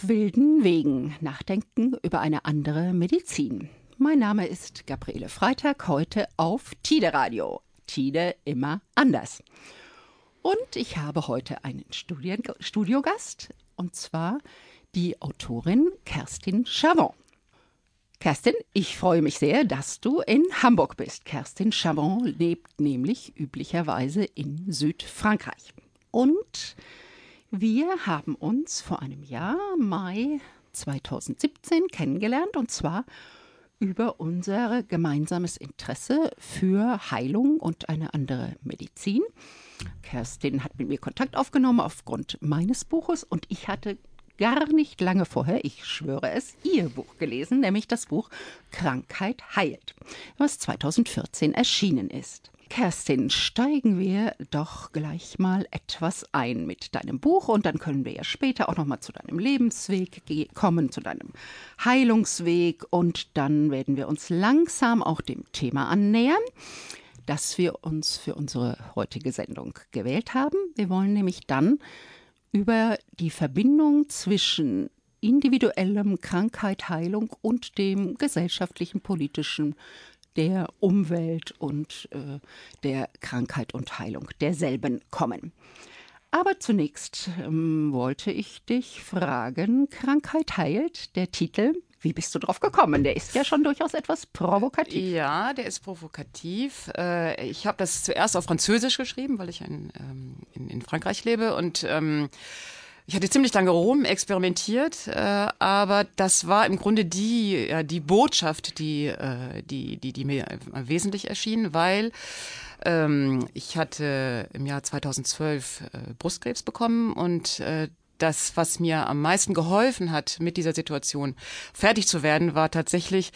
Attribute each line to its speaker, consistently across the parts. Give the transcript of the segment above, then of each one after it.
Speaker 1: Auf wilden Wegen nachdenken über eine andere Medizin. Mein Name ist Gabriele Freitag, heute auf Tide Radio. Tide immer anders. Und ich habe heute einen Studiogast, und zwar die Autorin Kerstin Chavon. Kerstin, ich freue mich sehr, dass du in Hamburg bist. Kerstin Chavon lebt nämlich üblicherweise in Südfrankreich. Und wir haben uns vor einem Jahr, Mai 2017, kennengelernt, und zwar über unser gemeinsames Interesse für Heilung und eine andere Medizin. Kerstin hat mit mir Kontakt aufgenommen aufgrund meines Buches, und ich hatte gar nicht lange vorher, ich schwöre es, ihr Buch gelesen, nämlich das Buch Krankheit heilt, was 2014 erschienen ist. Kerstin, steigen wir doch gleich mal etwas ein mit deinem Buch, und dann können wir ja später auch noch mal zu deinem Lebensweg kommen, zu deinem Heilungsweg, und dann werden wir uns langsam auch dem Thema annähern, das wir uns für unsere heutige Sendung gewählt haben. Wir wollen nämlich dann über die Verbindung zwischen individuellem Krankheit, Heilung und dem gesellschaftlichen, politischen, der Umwelt und der Krankheit und Heilung derselben kommen. Aber zunächst wollte ich dich fragen, Krankheit heilt, der Titel, wie bist du drauf gekommen? Der ist ja schon durchaus etwas provokativ.
Speaker 2: Ja, der ist provokativ. Ich habe das zuerst auf Französisch geschrieben, weil ich in Frankreich lebe, und ich hatte ziemlich lange experimentiert, aber das war im Grunde die Botschaft, die mir wesentlich erschien, weil ich hatte im Jahr 2012 Brustkrebs bekommen, und das, was mir am meisten geholfen hat, mit dieser Situation fertig zu werden, war tatsächlich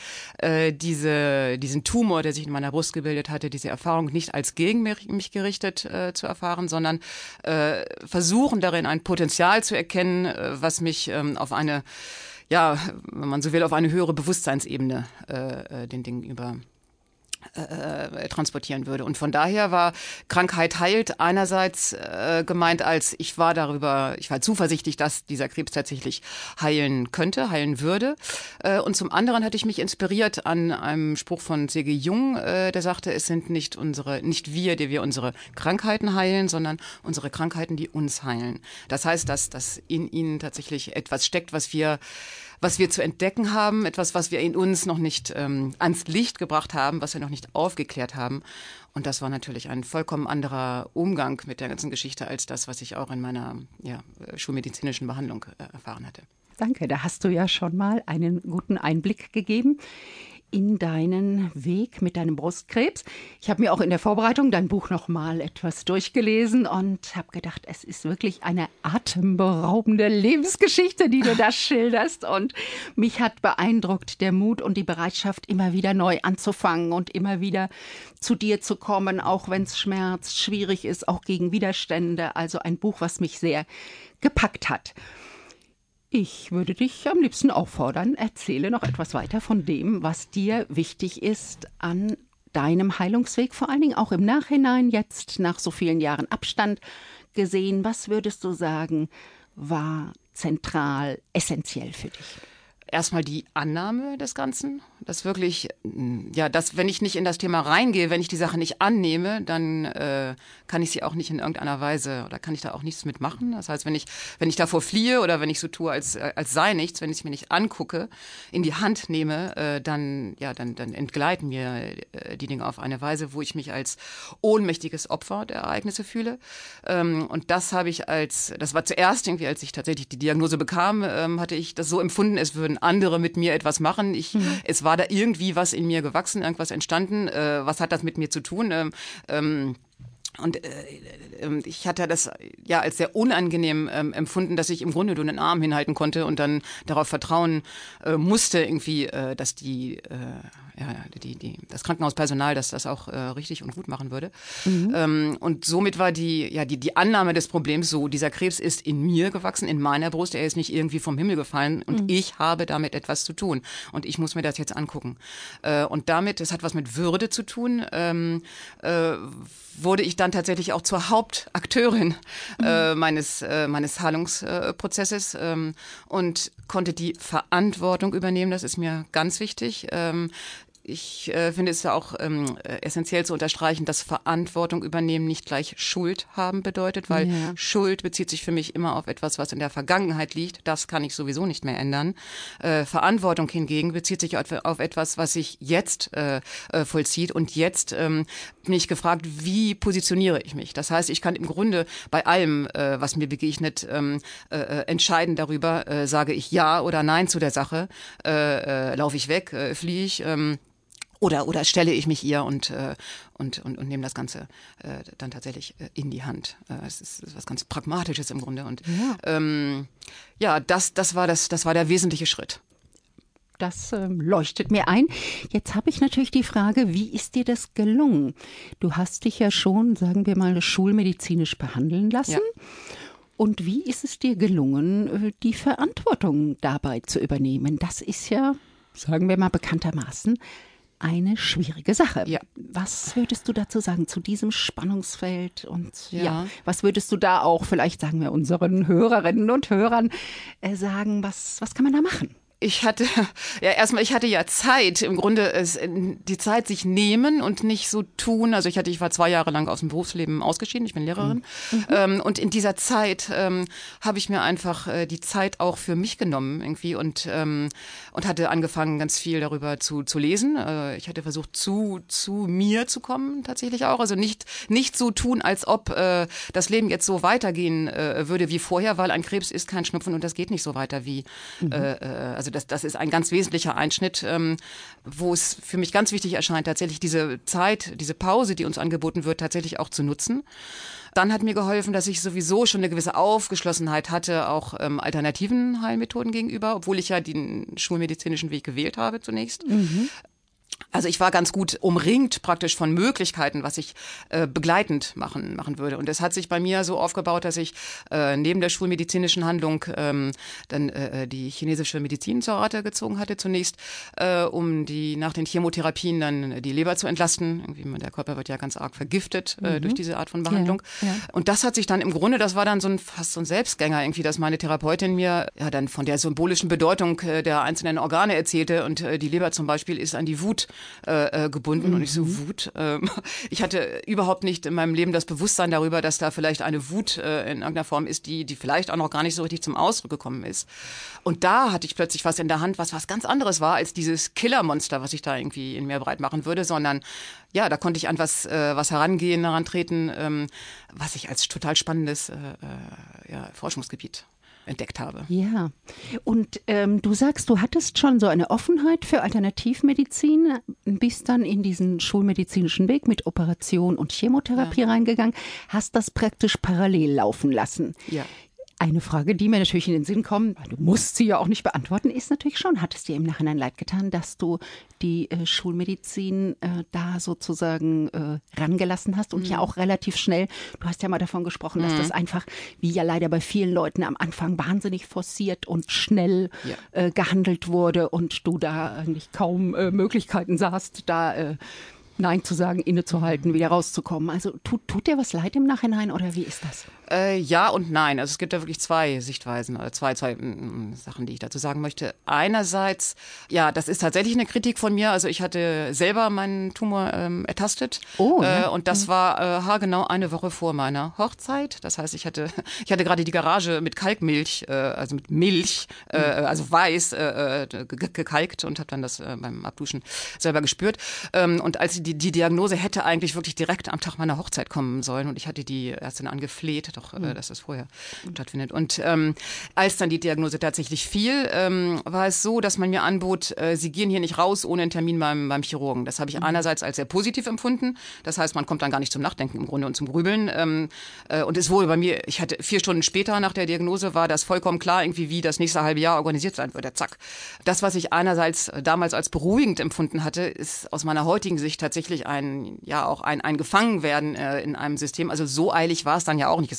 Speaker 2: diesen Tumor, der sich in meiner Brust gebildet hatte, diese Erfahrung nicht als gegen mich gerichtet zu erfahren, sondern versuchen darin ein Potenzial zu erkennen, was mich auf eine, ja, wenn man so will, auf eine höhere Bewusstseinsebene den Dingen über transportieren würde. Und von daher war Krankheit heilt einerseits gemeint als, ich war zuversichtlich, dass dieser Krebs tatsächlich heilen könnte, heilen würde. Und zum anderen hatte ich mich inspiriert an einem Spruch von C.G. Jung, der sagte, es sind nicht wir, die wir unsere Krankheiten heilen, sondern unsere Krankheiten, die uns heilen. Das heißt, dass in ihnen tatsächlich etwas steckt, was wir zu entdecken haben, etwas, was wir in uns noch nicht ans Licht gebracht haben, was wir noch nicht aufgeklärt haben. Und das war natürlich ein vollkommen anderer Umgang mit der ganzen Geschichte als das, was ich auch in meiner schulmedizinischen Behandlung erfahren hatte.
Speaker 1: Danke, da hast du ja schon mal einen guten Einblick gegeben in deinen Weg mit deinem Brustkrebs. Ich habe mir auch in der Vorbereitung dein Buch noch mal etwas durchgelesen und habe gedacht, es ist wirklich eine atemberaubende Lebensgeschichte, die du da schilderst. Und mich hat beeindruckt der Mut und die Bereitschaft, immer wieder neu anzufangen und immer wieder zu dir zu kommen, auch wenn es schmerzt, schwierig ist, auch gegen Widerstände. Also ein Buch, was mich sehr gepackt hat. Ich würde dich am liebsten auffordern, erzähle noch etwas weiter von dem, was dir wichtig ist an deinem Heilungsweg, vor allen Dingen auch im Nachhinein, jetzt nach so vielen Jahren Abstand gesehen. Was würdest du sagen, war zentral, essentiell für dich?
Speaker 2: Erstmal die Annahme des Ganzen, dass wirklich, wenn ich nicht in das Thema reingehe, wenn ich die Sache nicht annehme, dann kann ich sie auch nicht in irgendeiner Weise, oder kann ich da auch nichts mitmachen. Das heißt, wenn ich davor fliehe oder wenn ich so tue, als sei nichts, wenn ich es mir nicht angucke, in die Hand nehme, dann entgleiten mir die Dinge auf eine Weise, wo ich mich als ohnmächtiges Opfer der Ereignisse fühle. Und das war zuerst irgendwie, als ich tatsächlich die Diagnose bekam, hatte ich das so empfunden, es würden andere mit mir etwas machen. Es war da irgendwie was in mir gewachsen, irgendwas entstanden. Was hat das mit mir zu tun? Und ich hatte das als sehr unangenehm empfunden, dass ich im Grunde nur den Arm hinhalten konnte und dann darauf vertrauen musste, irgendwie, dass das Krankenhauspersonal das auch richtig und gut machen würde. Und somit war die Annahme des Problems so, dieser Krebs ist in mir gewachsen, in meiner Brust, er ist nicht irgendwie vom Himmel gefallen und ich habe damit etwas zu tun und ich muss mir das jetzt angucken. Und damit, das hat was mit Würde zu tun, wurde ich dann dann tatsächlich auch zur Hauptakteurin meines Heilungsprozesses und konnte die Verantwortung übernehmen. Das ist mir ganz wichtig. Ich finde es ja auch essentiell zu unterstreichen, dass Verantwortung übernehmen nicht gleich Schuld haben bedeutet, weil Schuld bezieht sich für mich immer auf etwas, was in der Vergangenheit liegt. Das kann ich sowieso nicht mehr ändern. Verantwortung hingegen bezieht sich auf etwas, was sich jetzt vollzieht. Und jetzt bin ich gefragt, wie positioniere ich mich? Das heißt, ich kann im Grunde bei allem, was mir begegnet, entscheiden darüber, sage ich Ja oder Nein zu der Sache, laufe ich weg, fliehe ich, oder stelle ich mich ihr und nehme das Ganze dann tatsächlich in die Hand. Es ist was ganz Pragmatisches im Grunde. Und das war der wesentliche Schritt.
Speaker 1: Das leuchtet mir ein. Jetzt habe ich natürlich die Frage, wie ist dir das gelungen? Du hast dich ja schon, sagen wir mal, schulmedizinisch behandeln lassen. Ja. Und wie ist es dir gelungen, die Verantwortung dabei zu übernehmen? Das ist ja, sagen wir mal bekanntermaßen, eine schwierige Sache. Ja. Was würdest du dazu sagen, zu diesem Spannungsfeld? Und was würdest du da auch, vielleicht sagen wir unseren Hörerinnen und Hörern, sagen, was kann man da machen?
Speaker 2: Ich hatte Zeit, im Grunde die Zeit sich nehmen und nicht so tun. Also ich war 2 Jahre lang aus dem Berufsleben ausgeschieden, ich bin Lehrerin. Und in dieser Zeit habe ich mir einfach die Zeit auch für mich genommen irgendwie und hatte angefangen, ganz viel darüber zu lesen. Ich hatte versucht, zu mir zu kommen, tatsächlich auch. Also nicht so tun, als ob das Leben jetzt so weitergehen würde wie vorher, weil ein Krebs ist kein Schnupfen und das geht nicht so weiter wie also das ist ein ganz wesentlicher Einschnitt, wo es für mich ganz wichtig erscheint, tatsächlich diese Zeit, diese Pause, die uns angeboten wird, tatsächlich auch zu nutzen. Dann hat mir geholfen, dass ich sowieso schon eine gewisse Aufgeschlossenheit hatte, auch alternativen Heilmethoden gegenüber, obwohl ich ja den schulmedizinischen Weg gewählt habe zunächst. Also ich war ganz gut umringt praktisch von Möglichkeiten, was ich begleitend machen würde. Und es hat sich bei mir so aufgebaut, dass ich neben der schulmedizinischen Handlung dann die chinesische Medizin zur Rate gezogen hatte zunächst, um nach den Chemotherapien dann die Leber zu entlasten. Irgendwie, der Körper wird ja ganz arg vergiftet durch diese Art von Behandlung. Ja. Und das hat sich dann im Grunde, das war dann fast so ein Selbstgänger irgendwie, dass meine Therapeutin mir dann von der symbolischen Bedeutung der einzelnen Organe erzählte und die Leber zum Beispiel ist an die Wut gebunden und ich so, Wut. Ich hatte überhaupt nicht in meinem Leben das Bewusstsein darüber, dass da vielleicht eine Wut in irgendeiner Form ist, die vielleicht auch noch gar nicht so richtig zum Ausdruck gekommen ist. Und da hatte ich plötzlich was in der Hand, was ganz anderes war als dieses Killermonster, was ich da irgendwie in mir breit machen würde, sondern ja, da konnte ich an was herantreten, was ich als total spannendes Forschungsgebiet entdeckt habe.
Speaker 1: Ja, und du sagst, du hattest schon so eine Offenheit für Alternativmedizin, bist dann in diesen schulmedizinischen Weg mit Operation und Chemotherapie reingegangen, hast das praktisch parallel laufen lassen. Ja. Eine Frage, die mir natürlich in den Sinn kommt, du musst sie ja auch nicht beantworten, ist natürlich schon, hat es dir im Nachhinein leid getan, dass du die Schulmedizin da sozusagen rangelassen hast und ja auch relativ schnell, du hast ja mal davon gesprochen, dass das einfach, wie ja leider bei vielen Leuten am Anfang wahnsinnig forciert und schnell gehandelt wurde und du da eigentlich kaum Möglichkeiten sahst, da Nein zu sagen, innezuhalten, wieder rauszukommen. Also tut dir was leid im Nachhinein oder wie ist das?
Speaker 2: Ja und nein. Also es gibt da wirklich zwei Sichtweisen oder zwei Sachen, die ich dazu sagen möchte. Einerseits, ja, das ist tatsächlich eine Kritik von mir. Also ich hatte selber meinen Tumor ertastet. Und das war haargenau eine Woche vor meiner Hochzeit. Das heißt, ich hatte gerade die Garage mit Kalkmilch, also mit Milch, also weiß, gekalkt und habe dann das beim Abduschen selber gespürt. Und als die Diagnose hätte eigentlich wirklich direkt am Tag meiner Hochzeit kommen sollen und ich hatte die Ärztin angefleht, dass das vorher stattfindet. Und als dann die Diagnose tatsächlich fiel, war es so, dass man mir anbot, Sie gehen hier nicht raus ohne einen Termin beim Chirurgen. Das habe ich einerseits als sehr positiv empfunden. Das heißt, man kommt dann gar nicht zum Nachdenken im Grunde und zum Grübeln. Und es wurde bei mir, ich hatte 4 Stunden später nach der Diagnose, war das vollkommen klar, irgendwie wie das nächste halbe Jahr organisiert sein würde. Zack. Das, was ich einerseits damals als beruhigend empfunden hatte, ist aus meiner heutigen Sicht tatsächlich ein Gefangenwerden in einem System. Also so eilig war es dann ja auch nicht. Es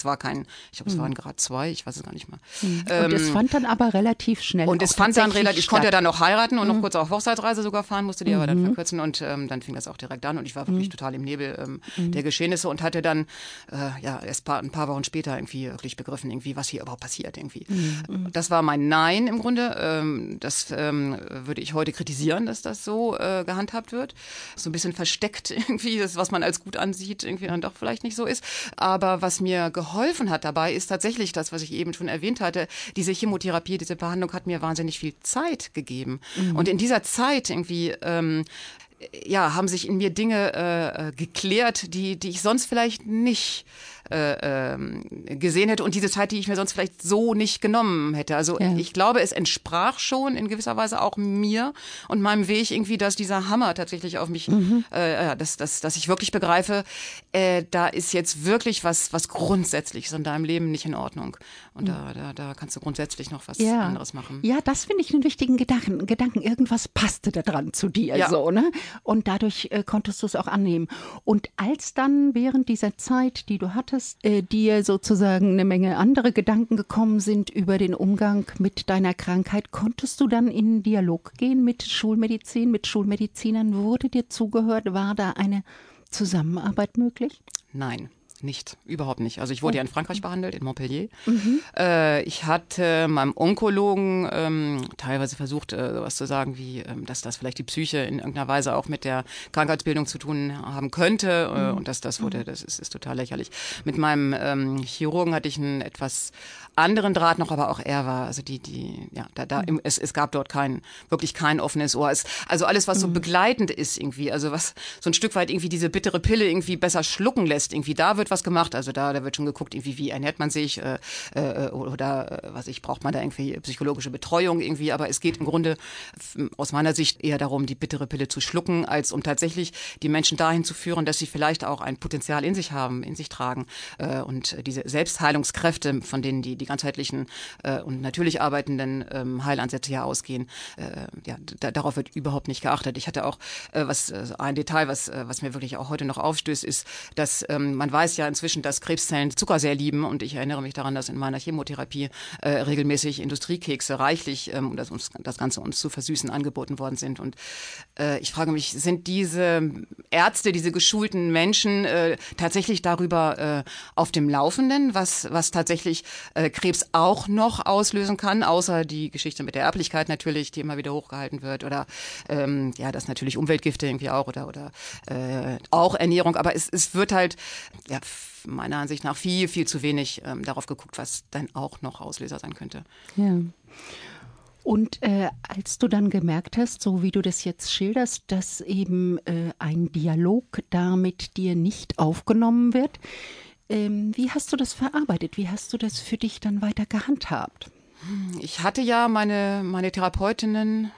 Speaker 2: ich glaube, es waren Grad 2, ich weiß es gar nicht mehr.
Speaker 1: Und es fand dann aber relativ schnell
Speaker 2: Und es fand dann relativ, ich konnte ja dann noch heiraten und noch kurz auf Hochzeitsreise sogar fahren, musste die aber dann verkürzen und dann fing das auch direkt an und ich war wirklich total im Nebel der Geschehnisse und hatte dann erst ein paar Wochen später irgendwie wirklich begriffen, irgendwie, was hier überhaupt passiert irgendwie. Das war mein Nein im Grunde. Das würde ich heute kritisieren, dass das so gehandhabt wird. So ein bisschen versteckt irgendwie, das, was man als gut ansieht, irgendwie dann doch vielleicht nicht so ist. Aber was mir geholfen hat dabei, ist tatsächlich das, was ich eben schon erwähnt hatte. Diese Chemotherapie, diese Behandlung hat mir wahnsinnig viel Zeit gegeben. Und in dieser Zeit irgendwie haben sich in mir Dinge geklärt, die ich sonst vielleicht nicht gesehen hätte und diese Zeit, die ich mir sonst vielleicht so nicht genommen hätte. Also ich glaube, es entsprach schon in gewisser Weise auch mir und meinem Weg irgendwie, dass dieser Hammer tatsächlich auf mich, dass ich wirklich begreife, da ist jetzt wirklich was Grundsätzliches in deinem Leben nicht in Ordnung. Und da kannst du grundsätzlich noch was anderes machen.
Speaker 1: Ja, das finde ich einen wichtigen Gedanken. Irgendwas passte da dran zu dir, so, ne? Und dadurch konntest du es auch annehmen. Und als dann während dieser Zeit, die du hattest, dir sozusagen eine Menge andere Gedanken gekommen sind über den Umgang mit deiner Krankheit, konntest du dann in Dialog gehen mit Schulmedizin, mit Schulmedizinern? Wurde dir zugehört? War da eine Zusammenarbeit möglich?
Speaker 2: Nein. Nicht, überhaupt nicht. Also ich wurde ja in Frankreich behandelt, in Montpellier. Ich hatte meinem Onkologen teilweise versucht, sowas zu sagen wie, dass das vielleicht die Psyche in irgendeiner Weise auch mit der Krankheitsbildung zu tun haben könnte. Und das ist total lächerlich. Mit meinem Chirurgen hatte ich einen etwas anderen Draht noch, aber auch er war, also es gab dort wirklich kein offenes Ohr. Also alles, was so begleitend ist irgendwie, also was so ein Stück weit irgendwie diese bittere Pille irgendwie besser schlucken lässt, irgendwie da wird was gemacht, also da wird schon geguckt, irgendwie wie ernährt man sich oder braucht man da irgendwie psychologische Betreuung irgendwie, aber es geht im Grunde aus meiner Sicht eher darum, die bittere Pille zu schlucken, als um tatsächlich die Menschen dahin zu führen, dass sie vielleicht auch ein Potenzial in sich haben, in sich tragen und diese Selbstheilungskräfte, von denen die ganzheitlichen und natürlich arbeitenden Heilansätze ja ausgehen, darauf wird überhaupt nicht geachtet. Ich hatte auch ein Detail, was mir wirklich auch heute noch aufstößt, ist, dass man weiß ja inzwischen, dass Krebszellen Zucker sehr lieben und ich erinnere mich daran, dass in meiner Chemotherapie regelmäßig Industriekekse reichlich, um das Ganze uns zu versüßen, angeboten worden sind. Und ich frage mich, sind diese Ärzte, diese geschulten Menschen tatsächlich darüber auf dem Laufenden, was tatsächlich Krebs auch noch auslösen kann, außer die Geschichte mit der Erblichkeit natürlich, die immer wieder hochgehalten wird oder dass natürlich Umweltgifte irgendwie auch oder auch Ernährung, aber es wird halt meiner Ansicht nach viel, viel zu wenig darauf geguckt, was dann auch noch Auslöser sein könnte.
Speaker 1: Ja. Und als du dann gemerkt hast, so wie du das jetzt schilderst, dass eben ein Dialog da mit dir nicht aufgenommen wird, wie hast du das verarbeitet? Wie hast du das für dich dann weiter gehandhabt?
Speaker 2: Ich hatte ja meine Therapeutinnen,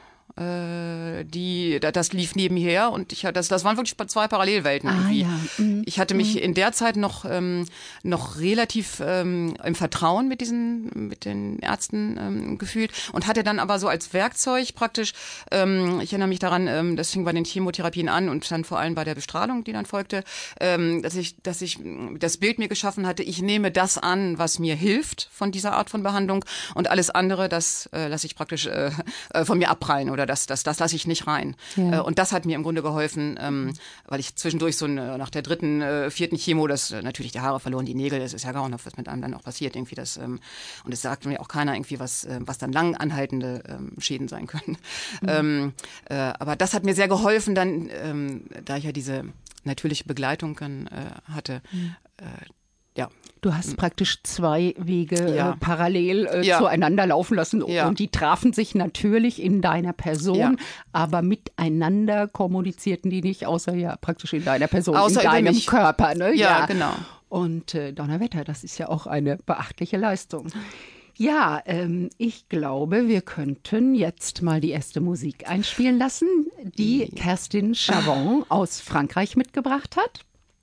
Speaker 2: das lief nebenher und das waren wirklich zwei Parallelwelten irgendwie. Ich hatte mich in der Zeit noch relativ im Vertrauen mit den Ärzten gefühlt und hatte dann aber so als Werkzeug praktisch, ich erinnere mich daran, das fing bei den Chemotherapien an und dann vor allem bei der Bestrahlung, die dann folgte, dass ich das Bild mir geschaffen hatte, ich nehme das an, was mir hilft von dieser Art von Behandlung und alles andere, das lasse ich praktisch von mir abprallen oder das lasse ich nicht rein. Ja. Und das hat mir im Grunde geholfen, weil ich zwischendurch so nach der dritten, vierten Chemo, das natürlich die Haare verloren, die Nägel, das ist ja grauenhaft, was mit einem dann auch passiert, irgendwie das, und es sagt mir auch keiner irgendwie, was dann lang anhaltende Schäden sein können. Aber das hat mir sehr geholfen, dann, da ich ja diese natürliche Begleitung hatte,
Speaker 1: Du hast praktisch zwei Wege parallel zueinander laufen lassen und die trafen sich natürlich in deiner Person, aber miteinander kommunizierten die nicht, außer praktisch in deiner Person, außer in deinem Körper. Ne?
Speaker 2: Ja, genau.
Speaker 1: Und Donnerwetter, das ist ja auch eine beachtliche Leistung. Ja, ich glaube, wir könnten jetzt mal die erste Musik einspielen lassen, die Kerstin Chavon aus Frankreich mitgebracht hat.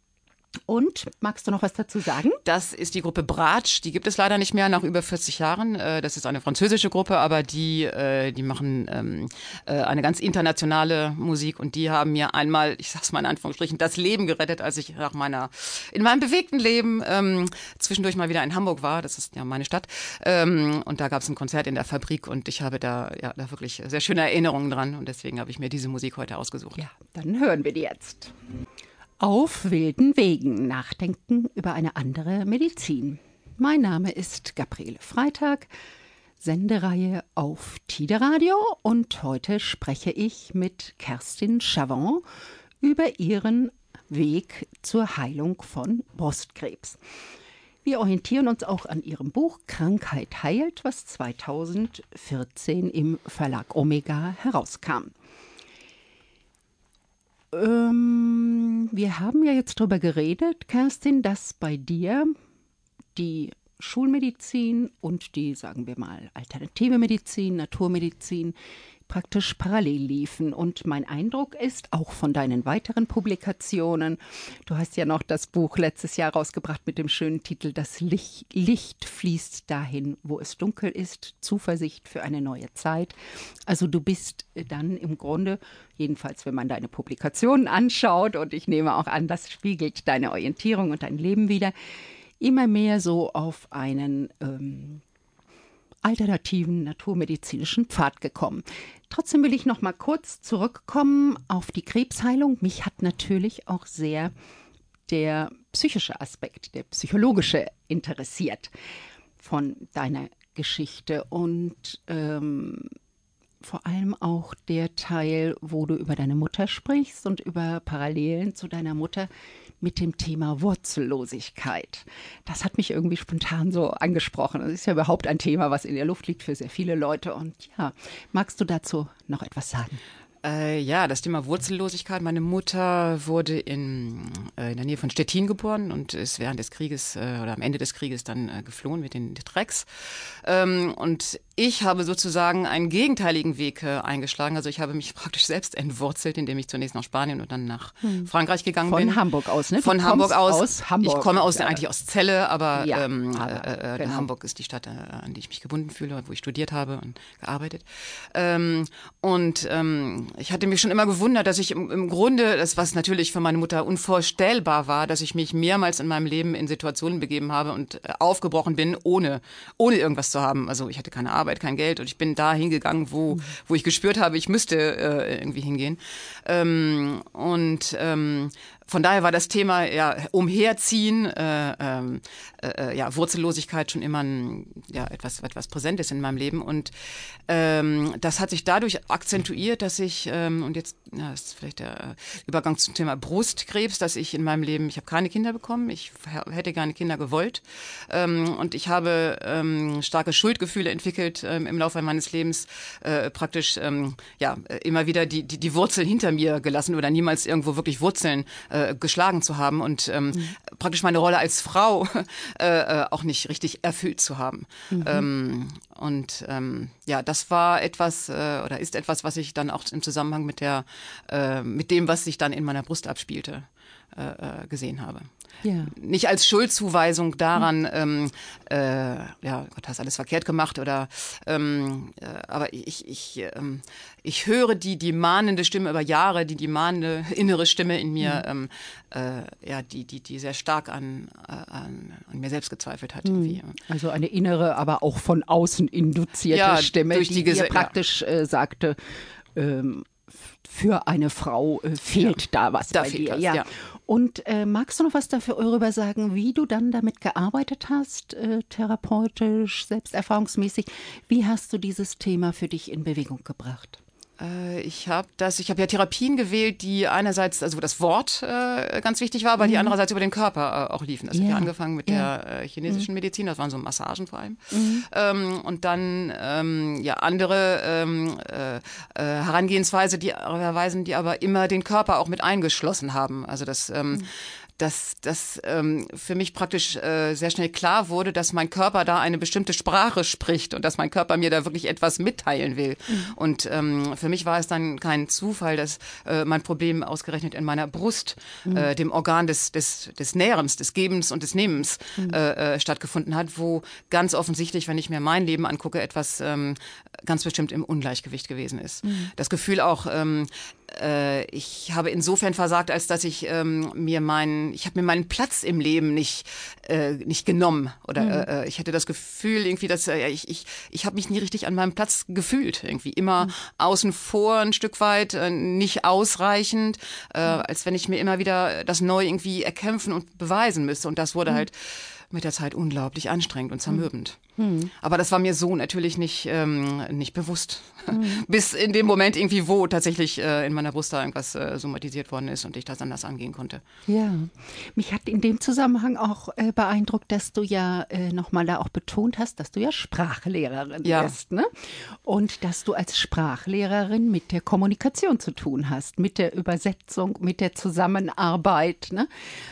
Speaker 1: Und magst du noch was dazu sagen?
Speaker 2: Das ist die Gruppe Bratsch. Die gibt es leider nicht mehr nach über 40 Jahren. Das ist eine französische Gruppe, aber die machen eine ganz internationale Musik und die haben mir einmal, ich sag's mal in Anführungsstrichen, das Leben gerettet, als ich in meinem bewegten Leben zwischendurch mal wieder in Hamburg war. Das ist ja meine Stadt. Und da gab es ein Konzert in der Fabrik und ich habe da wirklich sehr schöne Erinnerungen dran und deswegen habe ich mir diese Musik heute ausgesucht.
Speaker 1: Ja, dann hören wir die jetzt. Auf wilden Wegen nachdenken über eine andere Medizin. Mein Name ist Gabriele Freitag, Sendereihe auf Tide Radio und heute spreche ich mit Kerstin Chavon über ihren Weg zur Heilung von Brustkrebs. Wir orientieren uns auch an ihrem Buch Krankheit heilt, was 2014 im Verlag Omega herauskam. Wir haben ja jetzt darüber geredet, Kerstin, dass bei dir die Schulmedizin und die, sagen wir mal, alternative Medizin, Naturmedizin praktisch parallel liefen. Und mein Eindruck ist, auch von deinen weiteren Publikationen, du hast ja noch das Buch letztes Jahr rausgebracht mit dem schönen Titel Das Licht fließt dahin, wo es dunkel ist, Zuversicht für eine neue Zeit. Also du bist dann im Grunde, jedenfalls wenn man deine Publikationen anschaut, und ich nehme auch an, das spiegelt deine Orientierung und dein Leben wider, immer mehr so auf einen alternativen naturmedizinischen Pfad gekommen. Trotzdem will ich noch mal kurz zurückkommen auf die Krebsheilung. Mich hat natürlich auch sehr der psychische Aspekt, der psychologische interessiert von deiner Geschichte und vor allem auch der Teil, wo du über deine Mutter sprichst und über Parallelen zu deiner Mutter mit dem Thema Wurzellosigkeit. Das hat mich irgendwie spontan so angesprochen. Das ist ja überhaupt ein Thema, was in der Luft liegt für sehr viele Leute. Und ja, magst du dazu noch etwas sagen?
Speaker 2: Ja, das Thema Wurzellosigkeit. Meine Mutter wurde in der Nähe von Stettin geboren und ist während des Krieges oder am Ende des Krieges dann geflohen mit den Drecks. Und ich habe sozusagen einen gegenteiligen Weg eingeschlagen. Also ich habe mich praktisch selbst entwurzelt, indem ich zunächst nach Spanien und dann nach Frankreich gegangen bin.
Speaker 1: Von Hamburg aus, ne?
Speaker 2: Von Hamburg aus.
Speaker 1: Hamburg.
Speaker 2: Ich komme eigentlich aus Celle, aber
Speaker 1: genau.
Speaker 2: Hamburg ist die Stadt, an die ich mich gebunden fühle, wo ich studiert habe und gearbeitet. Ich hatte mich schon immer gewundert, dass ich im Grunde, das was natürlich für meine Mutter unvorstellbar war, dass ich mich mehrmals in meinem Leben in Situationen begeben habe und aufgebrochen bin, ohne irgendwas zu haben. Also ich hatte keine Arbeit, kein Geld und ich bin da hingegangen, wo ich gespürt habe, ich müsste irgendwie hingehen. Von daher war das Thema Umherziehen, Wurzellosigkeit schon immer etwas Präsentes in meinem Leben. Und das hat sich dadurch akzentuiert, dass ich, und jetzt das ist vielleicht der Übergang zum Thema Brustkrebs, dass ich in meinem Leben, ich habe keine Kinder bekommen, ich hätte gerne Kinder gewollt. Und ich habe starke Schuldgefühle entwickelt im Laufe meines Lebens, praktisch immer wieder die Wurzeln hinter mir gelassen oder niemals irgendwo wirklich Wurzeln geschlagen zu haben und praktisch meine Rolle als Frau auch nicht richtig erfüllt zu haben. Das war etwas oder ist etwas, was ich dann auch im Zusammenhang mit dem, was sich dann in meiner Brust abspielte, gesehen habe.
Speaker 1: Ja.
Speaker 2: Nicht als Schuldzuweisung daran, Gott, hast alles verkehrt gemacht oder aber ich höre die mahnende Stimme über Jahre, die mahnende innere Stimme in mir, die sehr stark an mir selbst gezweifelt hat. Irgendwie.
Speaker 1: Also eine innere, aber auch von außen induzierte Stimme,
Speaker 2: durch
Speaker 1: die dir praktisch sagte, für eine Frau fehlt da was
Speaker 2: da
Speaker 1: bei
Speaker 2: fehlt
Speaker 1: dir.
Speaker 2: Was,
Speaker 1: ja. Und magst du noch was darüber sagen, wie du dann damit gearbeitet hast, therapeutisch, selbsterfahrungsmäßig? Wie hast du dieses Thema für dich in Bewegung gebracht?
Speaker 2: Ich habe ja Therapien gewählt, die einerseits, also wo das Wort ganz wichtig war, aber die andererseits über den Körper auch liefen. Das hat ja angefangen mit der chinesischen Medizin, das waren so Massagen vor allem. Und dann andere Herangehensweise, die aber immer den Körper auch mit eingeschlossen haben. Also dass für mich praktisch sehr schnell klar wurde, dass mein Körper da eine bestimmte Sprache spricht und dass mein Körper mir da wirklich etwas mitteilen will. Und für mich war es dann kein Zufall, dass mein Problem ausgerechnet in meiner Brust, dem Organ des Nährens, des Gebens und des Nehmens stattgefunden hat, wo ganz offensichtlich, wenn ich mir mein Leben angucke, etwas ganz bestimmt im Ungleichgewicht gewesen ist. Das Gefühl auch, ich habe insofern versagt, als dass ich mir meinen Platz im Leben nicht genommen oder ich hatte das Gefühl irgendwie, dass ich habe mich nie richtig an meinem Platz gefühlt, irgendwie immer außen vor ein Stück weit, nicht ausreichend, als wenn ich mir immer wieder das neu irgendwie erkämpfen und beweisen müsste, und das wurde halt mit der Zeit unglaublich anstrengend und zermürbend. Aber das war mir so natürlich nicht bewusst. Bis in dem Moment irgendwie, wo tatsächlich in meiner Brust da irgendwas somatisiert worden ist und ich das anders angehen konnte.
Speaker 1: Ja, mich hat in dem Zusammenhang auch beeindruckt, dass du ja nochmal da auch betont hast, dass du ja Sprachlehrerin bist, ne? Und dass du als Sprachlehrerin mit der Kommunikation zu tun hast, mit der Übersetzung, mit der Zusammenarbeit, ne?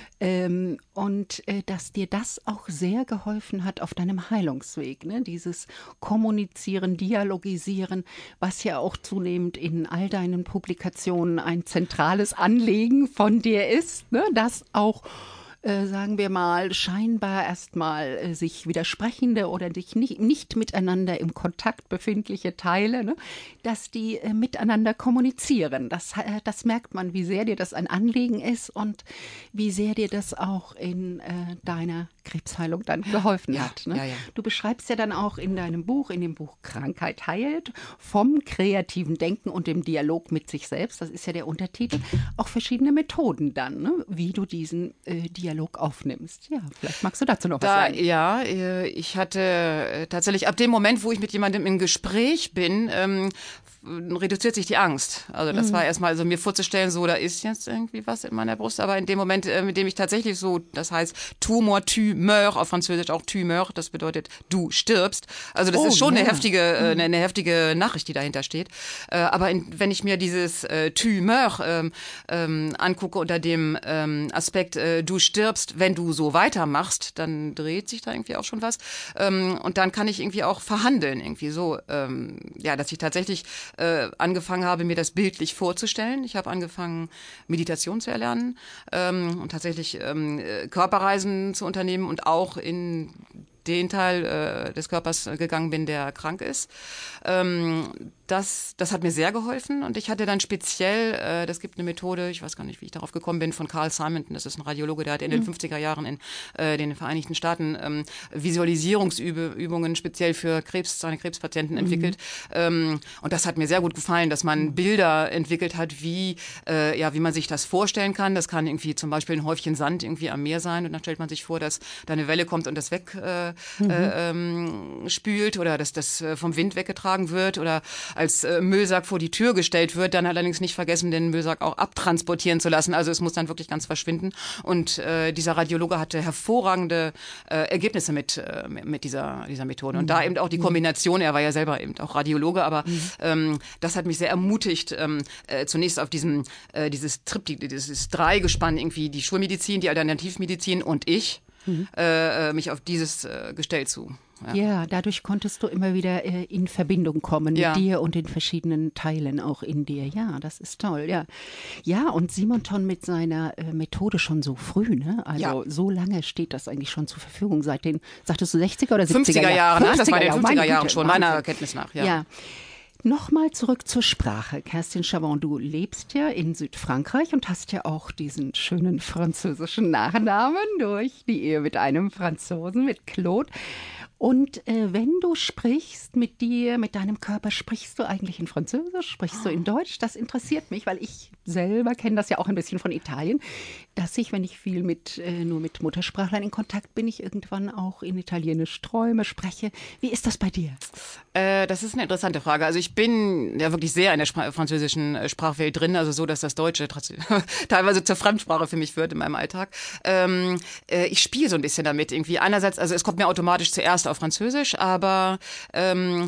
Speaker 1: Und dass dir das auch sehr geholfen hat auf deinem Heilungsweg, ne? Dieses Kommunizieren, Dialogisieren, was ja auch zunehmend in all deinen Publikationen ein zentrales Anliegen von dir ist, ne? Das auch sagen wir mal, scheinbar erstmal sich widersprechende oder sich nicht miteinander im Kontakt befindliche Teile, ne, dass die miteinander kommunizieren. Das merkt man, wie sehr dir das ein Anliegen ist und wie sehr dir das auch in deiner Krebsheilung dann geholfen hat. Ne?
Speaker 2: Ja.
Speaker 1: Du beschreibst ja dann auch in dem Buch Krankheit heilt, vom kreativen Denken und dem Dialog mit sich selbst, das ist ja der Untertitel, auch verschiedene Methoden dann, ne, wie du diesen Dialog aufnimmst. Ja, vielleicht magst du dazu noch was sagen.
Speaker 2: Ja, ich hatte tatsächlich ab dem Moment, wo ich mit jemandem im Gespräch bin, reduziert sich die Angst. Also das war erstmal, also mir vorzustellen, so, da ist jetzt irgendwie was in meiner Brust, aber in dem Moment, mit dem ich tatsächlich so, das heißt Tumor, tu meurs, auf Französisch auch tu meurs, das bedeutet, du stirbst. Also das ist schon eine heftige Nachricht, die dahinter steht. Aber wenn ich mir dieses tu meurs angucke unter dem Aspekt, du stirbst, wenn du so weitermachst, dann dreht sich da irgendwie auch schon was. Und dann kann ich irgendwie auch verhandeln, irgendwie so, dass ich tatsächlich angefangen habe, mir das bildlich vorzustellen. Ich habe angefangen, Meditation zu erlernen und tatsächlich Körperreisen zu unternehmen und auch in den Teil des Körpers gegangen bin, der krank ist. Das hat mir sehr geholfen und ich hatte dann speziell, das gibt eine Methode, ich weiß gar nicht, wie ich darauf gekommen bin, von Carl Simonton, das ist ein Radiologe, der hat in den 50er Jahren in den Vereinigten Staaten Visualisierungsübungen speziell für seine Krebspatienten entwickelt. Und das hat mir sehr gut gefallen, dass man Bilder entwickelt hat, wie man sich das vorstellen kann. Das kann irgendwie zum Beispiel ein Häufchen Sand irgendwie am Meer sein und dann stellt man sich vor, dass da eine Welle kommt und das spült oder dass das vom Wind weggetragen wird oder als Müllsack vor die Tür gestellt wird, dann allerdings nicht vergessen, den Müllsack auch abtransportieren zu lassen. Also es muss dann wirklich ganz verschwinden. Und dieser Radiologe hatte hervorragende Ergebnisse mit dieser Methode. Und da eben auch die Kombination, er war ja selber eben auch Radiologe, aber das hat mich sehr ermutigt, zunächst auf dieses Dreigespann irgendwie, die Schulmedizin, die Alternativmedizin und ich, mich auf dieses Gestell zu.
Speaker 1: Ja, dadurch konntest du immer wieder in Verbindung kommen mit dir und den verschiedenen Teilen auch in dir. Ja, das ist toll, ja. Ja, und Simonton mit seiner Methode schon so früh, ne? Also so lange steht das eigentlich schon zur Verfügung, seit den, sagtest du 60er oder 70er Jahren?
Speaker 2: 50er Jahren, das war in den 50er Jahren schon, meiner Erkenntnis nach,
Speaker 1: ja. Nochmal zurück zur Sprache. Kerstin Chavon, du lebst ja in Südfrankreich und hast ja auch diesen schönen französischen Nachnamen durch die Ehe mit einem Franzosen, mit Claude. Und wenn du sprichst mit dir, mit deinem Körper, sprichst du eigentlich in Französisch, sprichst du in Deutsch? Das interessiert mich, weil ich selber kenne das ja auch ein bisschen von Italien, dass ich, wenn ich viel nur mit Muttersprachlern in Kontakt bin, ich irgendwann auch in Italienisch träume, spreche. Wie ist das bei dir?
Speaker 2: Das ist eine interessante Frage. Also ich bin ja wirklich sehr in der französischen Sprachwelt drin, also so, dass das Deutsche teilweise zur Fremdsprache für mich wird in meinem Alltag. Ich spiele so ein bisschen damit irgendwie. Einerseits, also es kommt mir automatisch zuerst auf Französisch, aber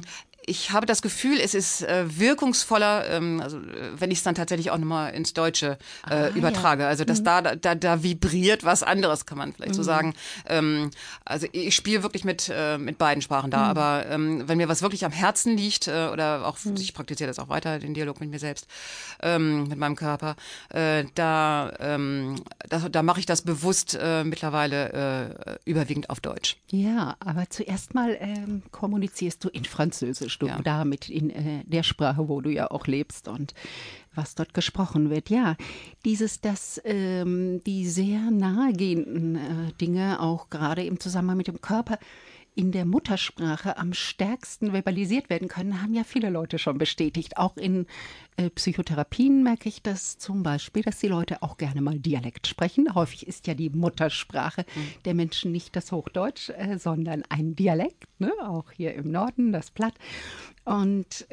Speaker 2: ich habe das Gefühl, es ist wirkungsvoller, also wenn ich es dann tatsächlich auch nochmal ins Deutsche übertrage. Ja. Also dass da vibriert was anderes, kann man vielleicht so sagen. Also ich spiele wirklich mit beiden Sprachen da, aber wenn mir was wirklich am Herzen liegt oder auch, ich praktiziere das auch weiter, den Dialog mit mir selbst, mit meinem Körper, da mache ich das bewusst mittlerweile überwiegend auf Deutsch.
Speaker 1: Ja, aber zuerst mal kommunizierst du in Französisch, du damit in der Sprache, wo du ja auch lebst und was dort gesprochen wird. Ja, die sehr nahegehenden Dinge, auch gerade im Zusammenhang mit dem Körper, in der Muttersprache am stärksten verbalisiert werden können, haben ja viele Leute schon bestätigt. Auch in Psychotherapien merke ich das zum Beispiel, dass die Leute auch gerne mal Dialekt sprechen. Häufig ist ja die Muttersprache der Menschen nicht das Hochdeutsch, sondern ein Dialekt, ne? Auch hier im Norden, das Platt. Und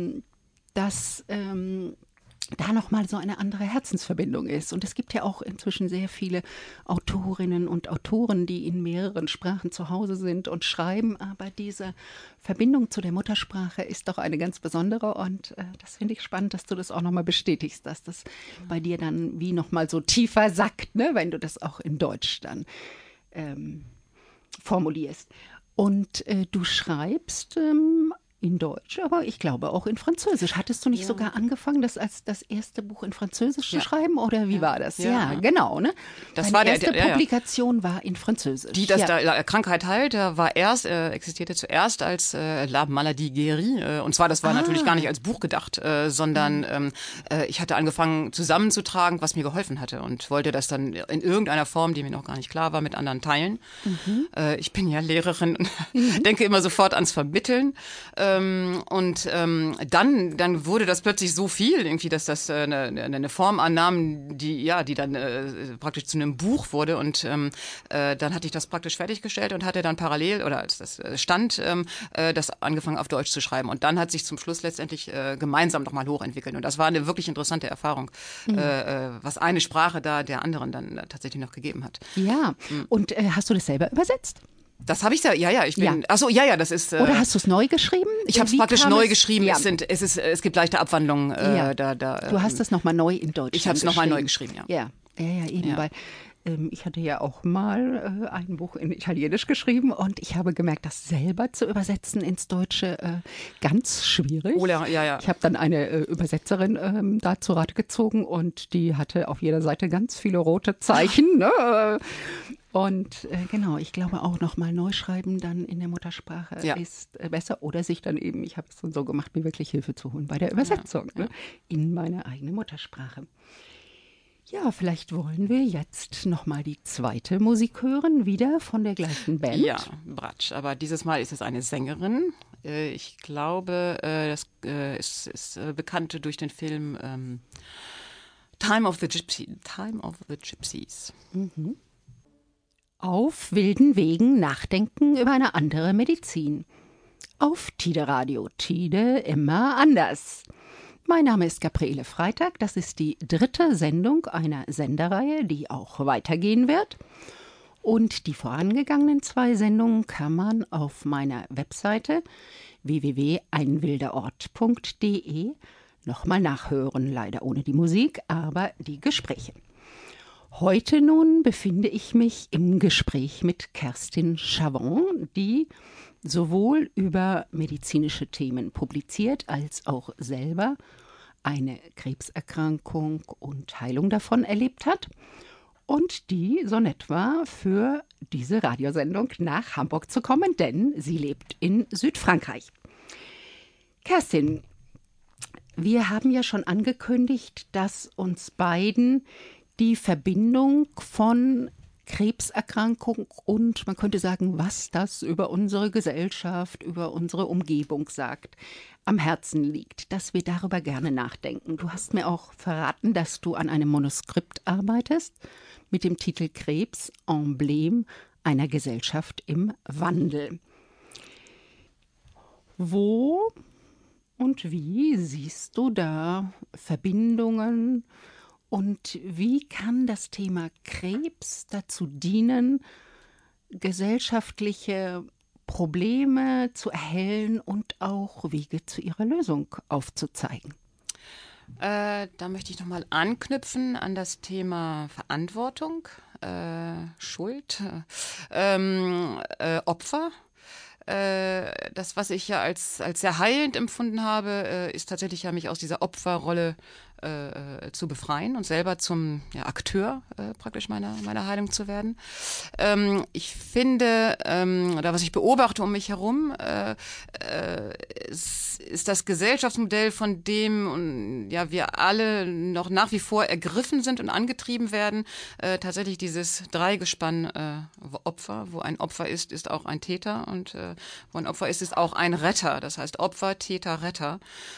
Speaker 1: da nochmal so eine andere Herzensverbindung ist. Und es gibt ja auch inzwischen sehr viele Autorinnen und Autoren, die in mehreren Sprachen zu Hause sind und schreiben. Aber diese Verbindung zu der Muttersprache ist doch eine ganz besondere. Und das finde ich spannend, dass du das auch nochmal bestätigst, dass das bei dir dann wie nochmal so tiefer sackt, ne, wenn du das auch in Deutsch dann formulierst. Und du schreibst in Deutsch, aber ich glaube auch in Französisch. Hattest du nicht sogar angefangen, das als das erste Buch in Französisch zu schreiben? Oder wie war das? Ja, genau. Ne?
Speaker 2: Das
Speaker 1: Deine erste Publikation war in Französisch.
Speaker 2: Die, dass da Krankheit heilt, existierte zuerst als La Maladie guérie. Und zwar, das war natürlich gar nicht als Buch gedacht, sondern ich hatte angefangen zusammenzutragen, was mir geholfen hatte und wollte das dann in irgendeiner Form, die mir noch gar nicht klar war, mit anderen teilen. Ich bin ja Lehrerin und denke immer sofort ans Vermitteln. Und dann wurde das plötzlich so viel, irgendwie, dass das eine Form annahm, die dann praktisch zu einem Buch wurde. Und dann hatte ich das praktisch fertiggestellt und hatte dann parallel, oder als das stand, das angefangen auf Deutsch zu schreiben. Und dann hat sich zum Schluss letztendlich gemeinsam nochmal hochentwickelt. Und das war eine wirklich interessante Erfahrung, was eine Sprache da der anderen dann tatsächlich noch gegeben hat.
Speaker 1: Ja, und hast du das selber übersetzt?
Speaker 2: Das habe ich ja, ich bin, das ist...
Speaker 1: Oder hast du es neu geschrieben?
Speaker 2: Ich habe es praktisch neu geschrieben, es gibt leichte Abwandlungen.
Speaker 1: Du hast es nochmal neu in Deutsch
Speaker 2: Ich habe es nochmal neu geschrieben, ja.
Speaker 1: Ja, eben, weil ich hatte ja auch mal ein Buch in Italienisch geschrieben und ich habe gemerkt, das selber zu übersetzen ins Deutsche ganz schwierig. Ich habe dann eine Übersetzerin da zu Rate gezogen und die hatte auf jeder Seite ganz viele rote Zeichen, ne? Und genau, ich glaube auch nochmal neu schreiben dann in der Muttersprache ist besser. Oder sich dann eben, ich habe es dann so gemacht, mir wirklich Hilfe zu holen bei der Übersetzung ne? In meine eigene Muttersprache. Ja, vielleicht wollen wir jetzt nochmal die zweite Musik hören, wieder von der gleichen Band.
Speaker 2: Ja, Bratsch, aber dieses Mal ist es eine Sängerin. Ich glaube, das ist bekannt durch den Film Time of the Gypsies.
Speaker 1: Mhm. Auf wilden Wegen nachdenken über eine andere Medizin. Auf Tide Radio. Tide immer anders. Mein Name ist Gabriele Freitag. Das ist die 3. Sendung einer Sendereihe, die auch weitergehen wird. Und die vorangegangenen 2 Sendungen kann man auf meiner Webseite www.einwilderort.de nochmal nachhören. Leider ohne die Musik, aber die Gespräche. Heute nun befinde ich mich im Gespräch mit Kerstin Chavon, die sowohl über medizinische Themen publiziert, als auch selber eine Krebserkrankung und Heilung davon erlebt hat und die so nett war, für diese Radiosendung nach Hamburg zu kommen, denn sie lebt in Südfrankreich. Kerstin, wir haben ja schon angekündigt, dass uns beiden die Verbindung von Krebserkrankung und man könnte sagen, was das über unsere Gesellschaft, über unsere Umgebung sagt, am Herzen liegt, dass wir darüber gerne nachdenken. Du hast mir auch verraten, dass du an einem Manuskript arbeitest mit dem Titel Krebs, Emblem einer Gesellschaft im Wandel. Wo und wie siehst du da Verbindungen? Und wie kann das Thema Krebs dazu dienen, gesellschaftliche Probleme zu erhellen und auch Wege zu ihrer Lösung aufzuzeigen.
Speaker 2: Da möchte ich nochmal anknüpfen an das Thema Verantwortung, Schuld, Opfer. Das, was ich ja als sehr heilend empfunden habe, ist tatsächlich ja, mich aus dieser Opferrolle zu befreien und selber zum Akteur praktisch meiner Heilung zu werden. Ich finde, oder was ich beobachte um mich herum, ist das Gesellschaftsmodell, von dem wir alle noch nach wie vor ergriffen sind und angetrieben werden, tatsächlich dieses Dreigespann Opfer, wo ein Opfer ist auch ein Täter und wo ein Opfer ist auch ein Retter. Das heißt Opfer, Täter, Retter.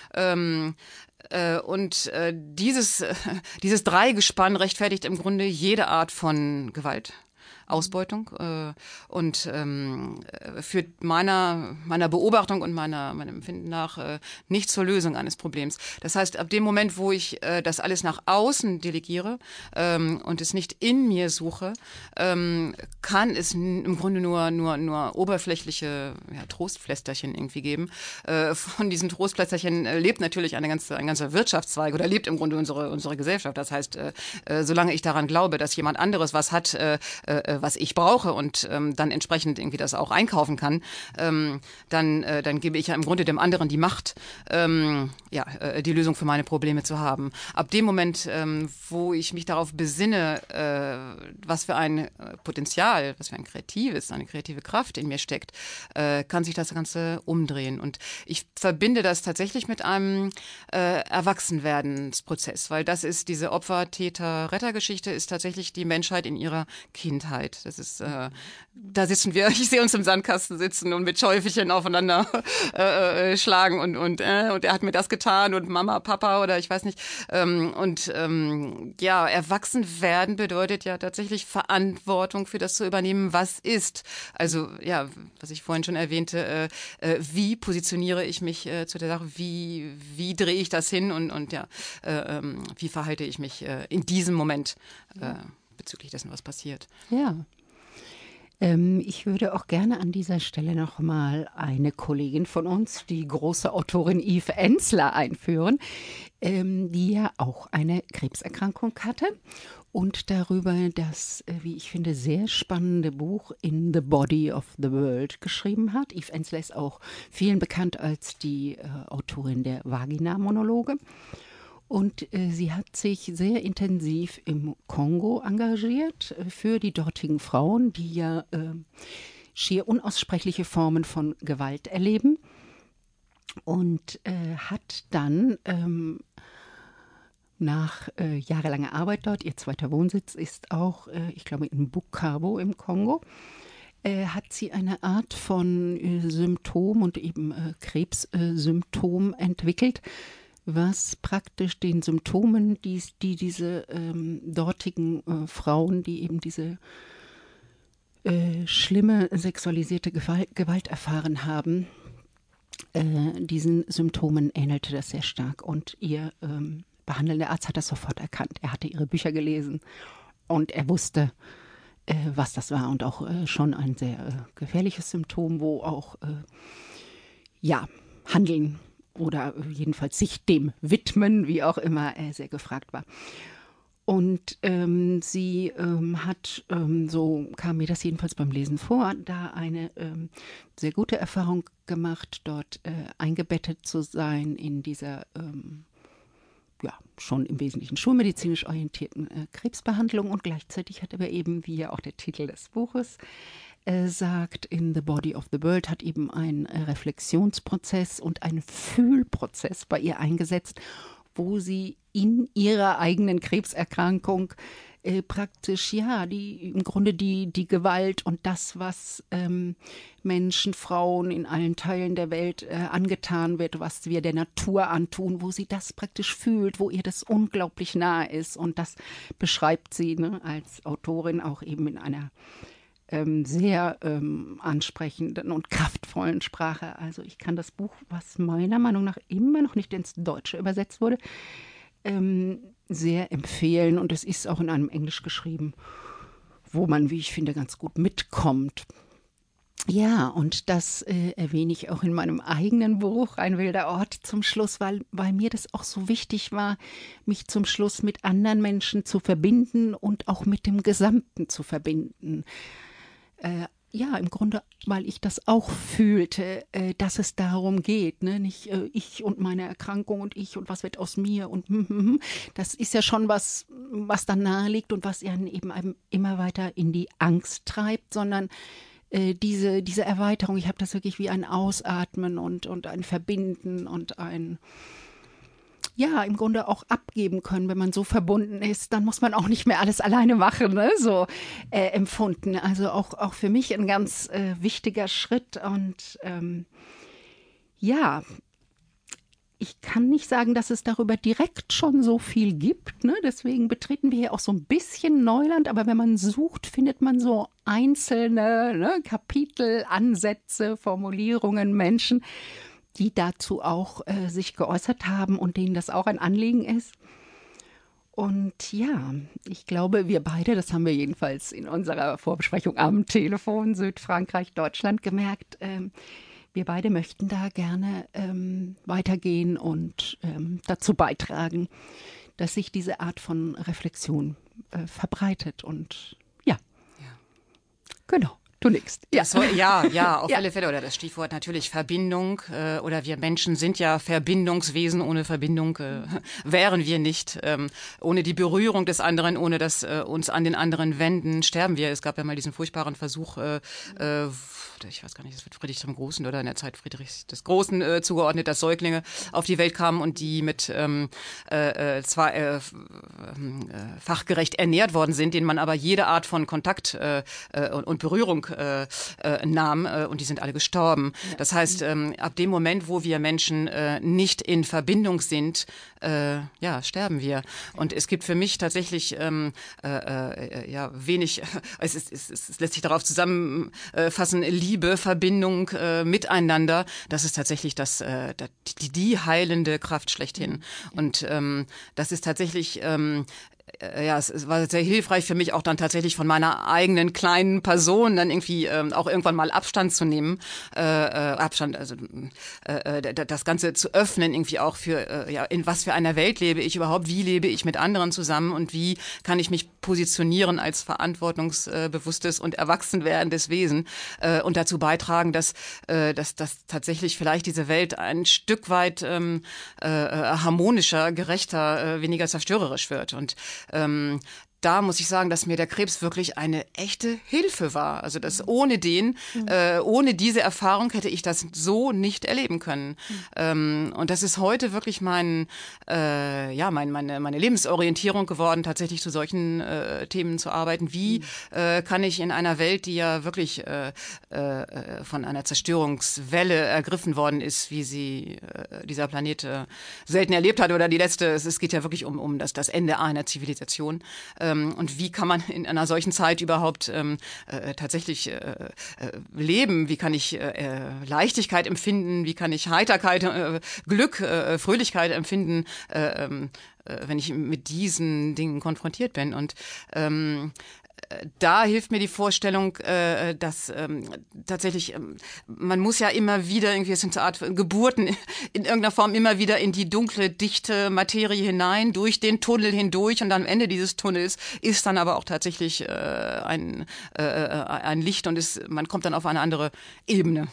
Speaker 2: Dieses Dreigespann rechtfertigt im Grunde jede Art von Gewalt, Ausbeutung und führt meiner Beobachtung und meinem Empfinden nach nicht zur Lösung eines Problems. Das heißt, ab dem Moment, wo ich das alles nach außen delegiere und es nicht in mir suche, kann es im Grunde nur oberflächliche Trostpflästerchen irgendwie geben. Von diesen Trostpflästerchen lebt natürlich ein ganzer Wirtschaftszweig oder lebt im Grunde unsere Gesellschaft. Das heißt, solange ich daran glaube, dass jemand anderes was hat, was ich brauche und dann entsprechend irgendwie das auch einkaufen kann, dann gebe ich ja im Grunde dem anderen die Macht, die Lösung für meine Probleme zu haben. Ab dem Moment, wo ich mich darauf besinne, was für ein Potenzial, was für ein eine kreative Kraft in mir steckt, kann sich das Ganze umdrehen. Und ich verbinde das tatsächlich mit einem Erwachsenwerdensprozess, weil das ist diese Opfer-Täter-Retter-Geschichte, ist tatsächlich die Menschheit in ihrer Kindheit. Das ist, da sitzen wir, ich sehe uns im Sandkasten sitzen und mit Schäufelchen aufeinander schlagen und er hat mir das getan und Mama, Papa oder ich weiß nicht. Erwachsen werden bedeutet ja tatsächlich Verantwortung für das zu übernehmen, was ist. Also ja, was ich vorhin schon erwähnte, wie positioniere ich mich zu der Sache, wie drehe ich das hin und wie verhalte ich mich in diesem Moment bezüglich dessen, was passiert.
Speaker 1: Ja. Ich würde auch gerne an dieser Stelle nochmal eine Kollegin von uns, die große Autorin Eve Ensler, einführen, die ja auch eine Krebserkrankung hatte und darüber das, wie ich finde, sehr spannende Buch In the Body of the World geschrieben hat. Eve Ensler ist auch vielen bekannt als die Autorin der Vagina-Monologe. Und sie hat sich sehr intensiv im Kongo engagiert für die dortigen Frauen, die ja schier unaussprechliche Formen von Gewalt erleben. Und hat dann nach jahrelanger Arbeit dort, ihr zweiter Wohnsitz ist auch, ich glaube, in Bukavu im Kongo, hat sie eine Art von Symptom und eben Krebssymptom entwickelt, was praktisch den Symptomen, die diese dortigen Frauen, die eben diese schlimme sexualisierte Gewalt erfahren haben, diesen Symptomen ähnelte das sehr stark. Und ihr behandelnder Arzt hat das sofort erkannt. Er hatte ihre Bücher gelesen und er wusste, was das war. Und auch schon ein sehr gefährliches Symptom, wo auch Handeln oder jedenfalls sich dem widmen, wie auch immer, sehr gefragt war. Und sie hat, so kam mir das jedenfalls beim Lesen vor, da eine sehr gute Erfahrung gemacht, dort eingebettet zu sein in dieser schon im Wesentlichen schulmedizinisch orientierten Krebsbehandlung. Und gleichzeitig hat aber eben, wie ja auch der Titel des Buches sagt, In the Body of the World, hat eben ein Reflexionsprozess und ein Fühlprozess bei ihr eingesetzt, wo sie in ihrer eigenen Krebserkrankung praktisch, im Grunde die Gewalt und das, was Menschen, Frauen in allen Teilen der Welt angetan wird, was wir der Natur antun, wo sie das praktisch fühlt, wo ihr das unglaublich nahe ist. Und das beschreibt sie als Autorin auch eben in einer sehr ansprechenden und kraftvollen Sprache. Also ich kann das Buch, was meiner Meinung nach immer noch nicht ins Deutsche übersetzt wurde, sehr empfehlen. Und es ist auch in einem Englisch geschrieben, wo man, wie ich finde, ganz gut mitkommt. Ja, und das erwähne ich auch in meinem eigenen Buch, Ein wilder Ort, zum Schluss, weil mir das auch so wichtig war, mich zum Schluss mit anderen Menschen zu verbinden und auch mit dem Gesamten zu verbinden. Ja, im Grunde, weil ich das auch fühlte, dass es darum geht, ne? Nicht ich und meine Erkrankung und ich und was wird aus mir und das ist ja schon was dann nahe liegt und was einen eben einem immer weiter in die Angst treibt, sondern diese Erweiterung, ich habe das wirklich wie ein Ausatmen und ein Verbinden und ein, ja, im Grunde auch abgeben können, wenn man so verbunden ist, dann muss man auch nicht mehr alles alleine machen, ne? So empfunden. Also auch für mich ein ganz wichtiger Schritt und ja, ich kann nicht sagen, dass es darüber direkt schon so viel gibt. Ne? Deswegen betreten wir hier auch so ein bisschen Neuland. Aber wenn man sucht, findet man so einzelne Kapitel, Ansätze, Formulierungen, Menschen, die dazu auch sich geäußert haben und denen das auch ein Anliegen ist. Und ja, ich glaube, wir beide, das haben wir jedenfalls in unserer Vorbesprechung am Telefon Südfrankreich, Deutschland gemerkt, wir beide möchten da gerne weitergehen und dazu beitragen, dass sich diese Art von Reflexion verbreitet. Und ja, genau. Du nix.
Speaker 2: Ja, auf alle Fälle. Oder das Stichwort natürlich Verbindung. Oder wir Menschen sind ja Verbindungswesen. Ohne Verbindung wären wir nicht. Ohne die Berührung des anderen, ohne dass uns an den anderen wenden, sterben wir. Es gab ja mal diesen furchtbaren Versuch, ich weiß gar nicht, das wird Friedrich dem Großen oder in der Zeit Friedrichs des Großen zugeordnet, dass Säuglinge auf die Welt kamen und die mit zwar fachgerecht ernährt worden sind, denen man aber jede Art von Kontakt und Berührung nahm und die sind alle gestorben. Ja. Das heißt, ab dem Moment, wo wir Menschen nicht in Verbindung sind, sterben wir. Und es gibt für mich tatsächlich wenig, es lässt sich darauf zusammenfassen, Liebe, Verbindung, Miteinander, das ist tatsächlich die heilende Kraft schlechthin. Und das ist tatsächlich es war sehr hilfreich für mich auch dann tatsächlich von meiner eigenen kleinen Person dann irgendwie auch irgendwann mal Abstand zu nehmen, das Ganze zu öffnen irgendwie auch für in was für einer Welt lebe ich überhaupt, wie lebe ich mit anderen zusammen und wie kann ich mich positionieren als verantwortungsbewusstes und erwachsen werdendes Wesen und dazu beitragen, dass tatsächlich vielleicht diese Welt ein Stück weit harmonischer, gerechter, weniger zerstörerisch wird. Und da muss ich sagen, dass mir der Krebs wirklich eine echte Hilfe war. Also ohne diese Erfahrung hätte ich das so nicht erleben können. Und das ist heute wirklich meine Lebensorientierung geworden, tatsächlich zu solchen Themen zu arbeiten. Wie kann ich in einer Welt, die ja wirklich von einer Zerstörungswelle ergriffen worden ist, wie sie dieser Planet selten erlebt hat oder die letzte, es geht ja wirklich um das Ende einer Zivilisation. Und wie kann man in einer solchen Zeit überhaupt tatsächlich leben? Wie kann ich Leichtigkeit empfinden? Wie kann ich Heiterkeit, Glück, Fröhlichkeit empfinden, wenn ich mit diesen Dingen konfrontiert bin? Und da hilft mir die Vorstellung, dass tatsächlich, man muss ja immer wieder, irgendwie, es sind so eine Art Geburten, in irgendeiner Form immer wieder in die dunkle, dichte Materie hinein, durch den Tunnel hindurch und am Ende dieses Tunnels ist dann aber auch tatsächlich ein Licht und man kommt dann auf eine andere Ebene.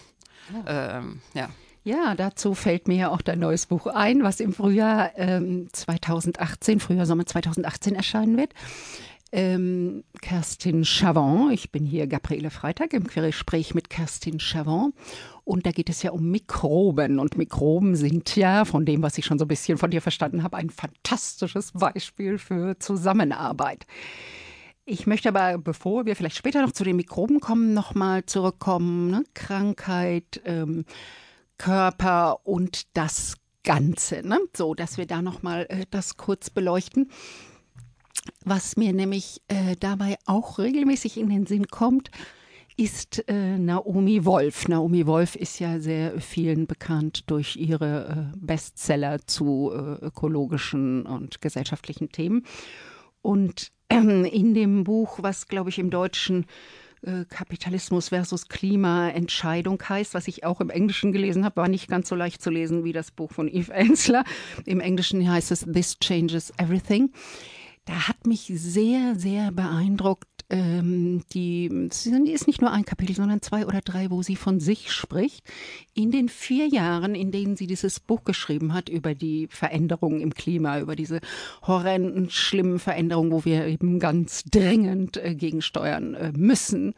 Speaker 1: Ja, dazu fällt mir ja auch dein neues Buch ein, was im Frühjahr Sommer 2018 erscheinen wird. Kerstin Chavant. Ich bin hier Gabriele Freitag im Gespräch mit Kerstin Chavant. Und da geht es ja um Mikroben. Und Mikroben sind ja, von dem, was ich schon so ein bisschen von dir verstanden habe, ein fantastisches Beispiel für Zusammenarbeit. Ich möchte aber, bevor wir vielleicht später noch zu den Mikroben kommen, nochmal zurückkommen. Ne? Krankheit, Körper und das Ganze. Ne? So, dass wir da nochmal das kurz beleuchten. Was mir nämlich dabei auch regelmäßig in den Sinn kommt, ist Naomi Wolf. Naomi Wolf ist ja sehr vielen bekannt durch ihre Bestseller zu ökologischen und gesellschaftlichen Themen. Und in dem Buch, was, glaube ich, im Deutschen Kapitalismus versus Klimaentscheidung heißt, was ich auch im Englischen gelesen habe, war nicht ganz so leicht zu lesen wie das Buch von Eve Ensler. Im Englischen heißt es This Changes Everything. Da hat mich sehr, sehr beeindruckt, es ist nicht nur ein Kapitel, sondern 2 oder 3, wo sie von sich spricht. In den 4 Jahren, in denen sie dieses Buch geschrieben hat über die Veränderungen im Klima, über diese horrenden, schlimmen Veränderungen, wo wir eben ganz dringend gegensteuern müssen.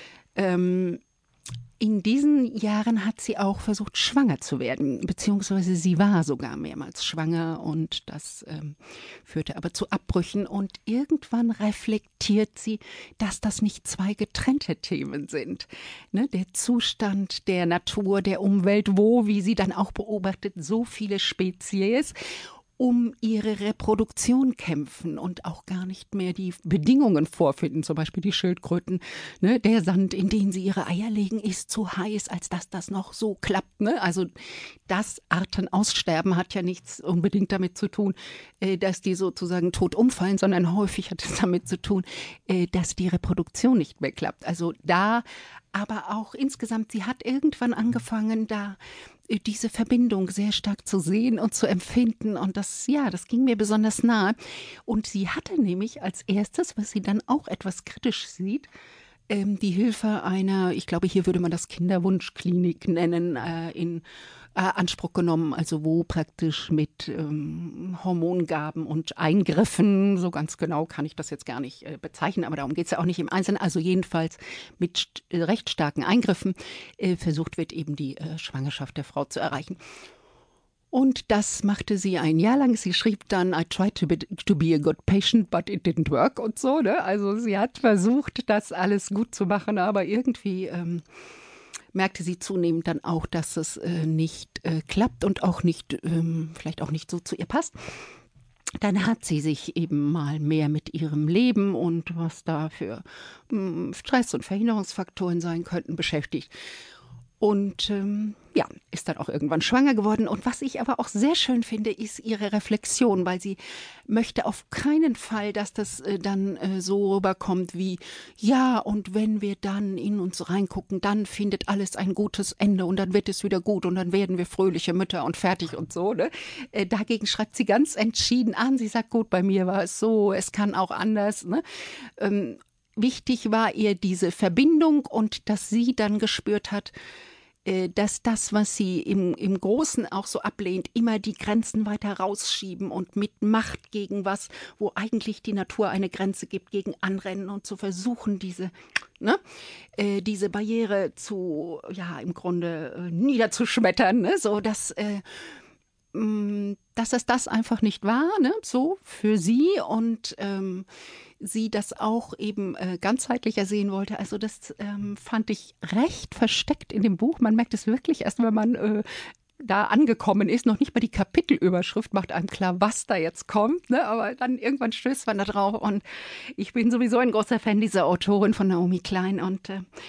Speaker 1: In diesen Jahren hat sie auch versucht, schwanger zu werden, beziehungsweise sie war sogar mehrmals schwanger und das führte aber zu Abbrüchen. Und irgendwann reflektiert sie, dass das nicht 2 getrennte Themen sind. Ne? Der Zustand der Natur, der Umwelt, wo, wie sie dann auch beobachtet, so viele Spezies um ihre Reproduktion kämpfen und auch gar nicht mehr die Bedingungen vorfinden, zum Beispiel die Schildkröten. Ne? Der Sand, in den sie ihre Eier legen, ist zu heiß, als dass das noch so klappt. Ne? Also das Artenaussterben hat ja nichts unbedingt damit zu tun, dass die sozusagen tot umfallen, sondern häufig hat es damit zu tun, dass die Reproduktion nicht mehr klappt. Also da, aber auch insgesamt, sie hat irgendwann angefangen, da diese Verbindung sehr stark zu sehen und zu empfinden. Und das ging mir besonders nahe. Und sie hatte nämlich als erstes, was sie dann auch etwas kritisch sieht, die Hilfe einer, ich glaube, hier würde man das Kinderwunschklinik nennen, in Anspruch genommen, also wo praktisch mit Hormongaben und Eingriffen, so ganz genau kann ich das jetzt gar nicht bezeichnen, aber darum geht es ja auch nicht im Einzelnen, also jedenfalls mit recht starken Eingriffen versucht wird, eben die Schwangerschaft der Frau zu erreichen. Und das machte sie ein Jahr lang. Sie schrieb dann, I tried to be a good patient, but it didn't work und so. Ne? Also sie hat versucht, das alles gut zu machen, aber irgendwie merkte sie zunehmend dann auch, dass es nicht klappt und auch nicht, vielleicht auch nicht so zu ihr passt. Dann hat sie sich eben mal mehr mit ihrem Leben und was da für Stress- und Verhinderungsfaktoren sein könnten beschäftigt. Und ist dann auch irgendwann schwanger geworden. Und was ich aber auch sehr schön finde, ist ihre Reflexion, weil sie möchte auf keinen Fall, dass das dann so rüberkommt wie, ja, und wenn wir dann in uns reingucken, dann findet alles ein gutes Ende und dann wird es wieder gut und dann werden wir fröhliche Mütter und fertig und so. Ne? Dagegen schreibt sie ganz entschieden an. Sie sagt, gut, bei mir war es so, es kann auch anders. Ne? Wichtig war ihr diese Verbindung und dass sie dann gespürt hat, dass das, was sie im Großen auch so ablehnt, immer die Grenzen weiter rausschieben und mit Macht gegen was, wo eigentlich die Natur eine Grenze gibt, gegen anrennen und zu versuchen, diese Barriere zu, im Grunde niederzuschmettern, ne? So dass es das einfach nicht war, ne? So für sie und sie das auch eben ganzheitlicher sehen wollte. Also das fand ich recht versteckt in dem Buch. Man merkt es wirklich erst, wenn man da angekommen ist. Noch nicht mal die Kapitelüberschrift macht einem klar, was da jetzt kommt. Ne? Aber dann irgendwann stößt man da drauf. Und ich bin sowieso ein großer Fan dieser Autorin von Naomi Klein. Und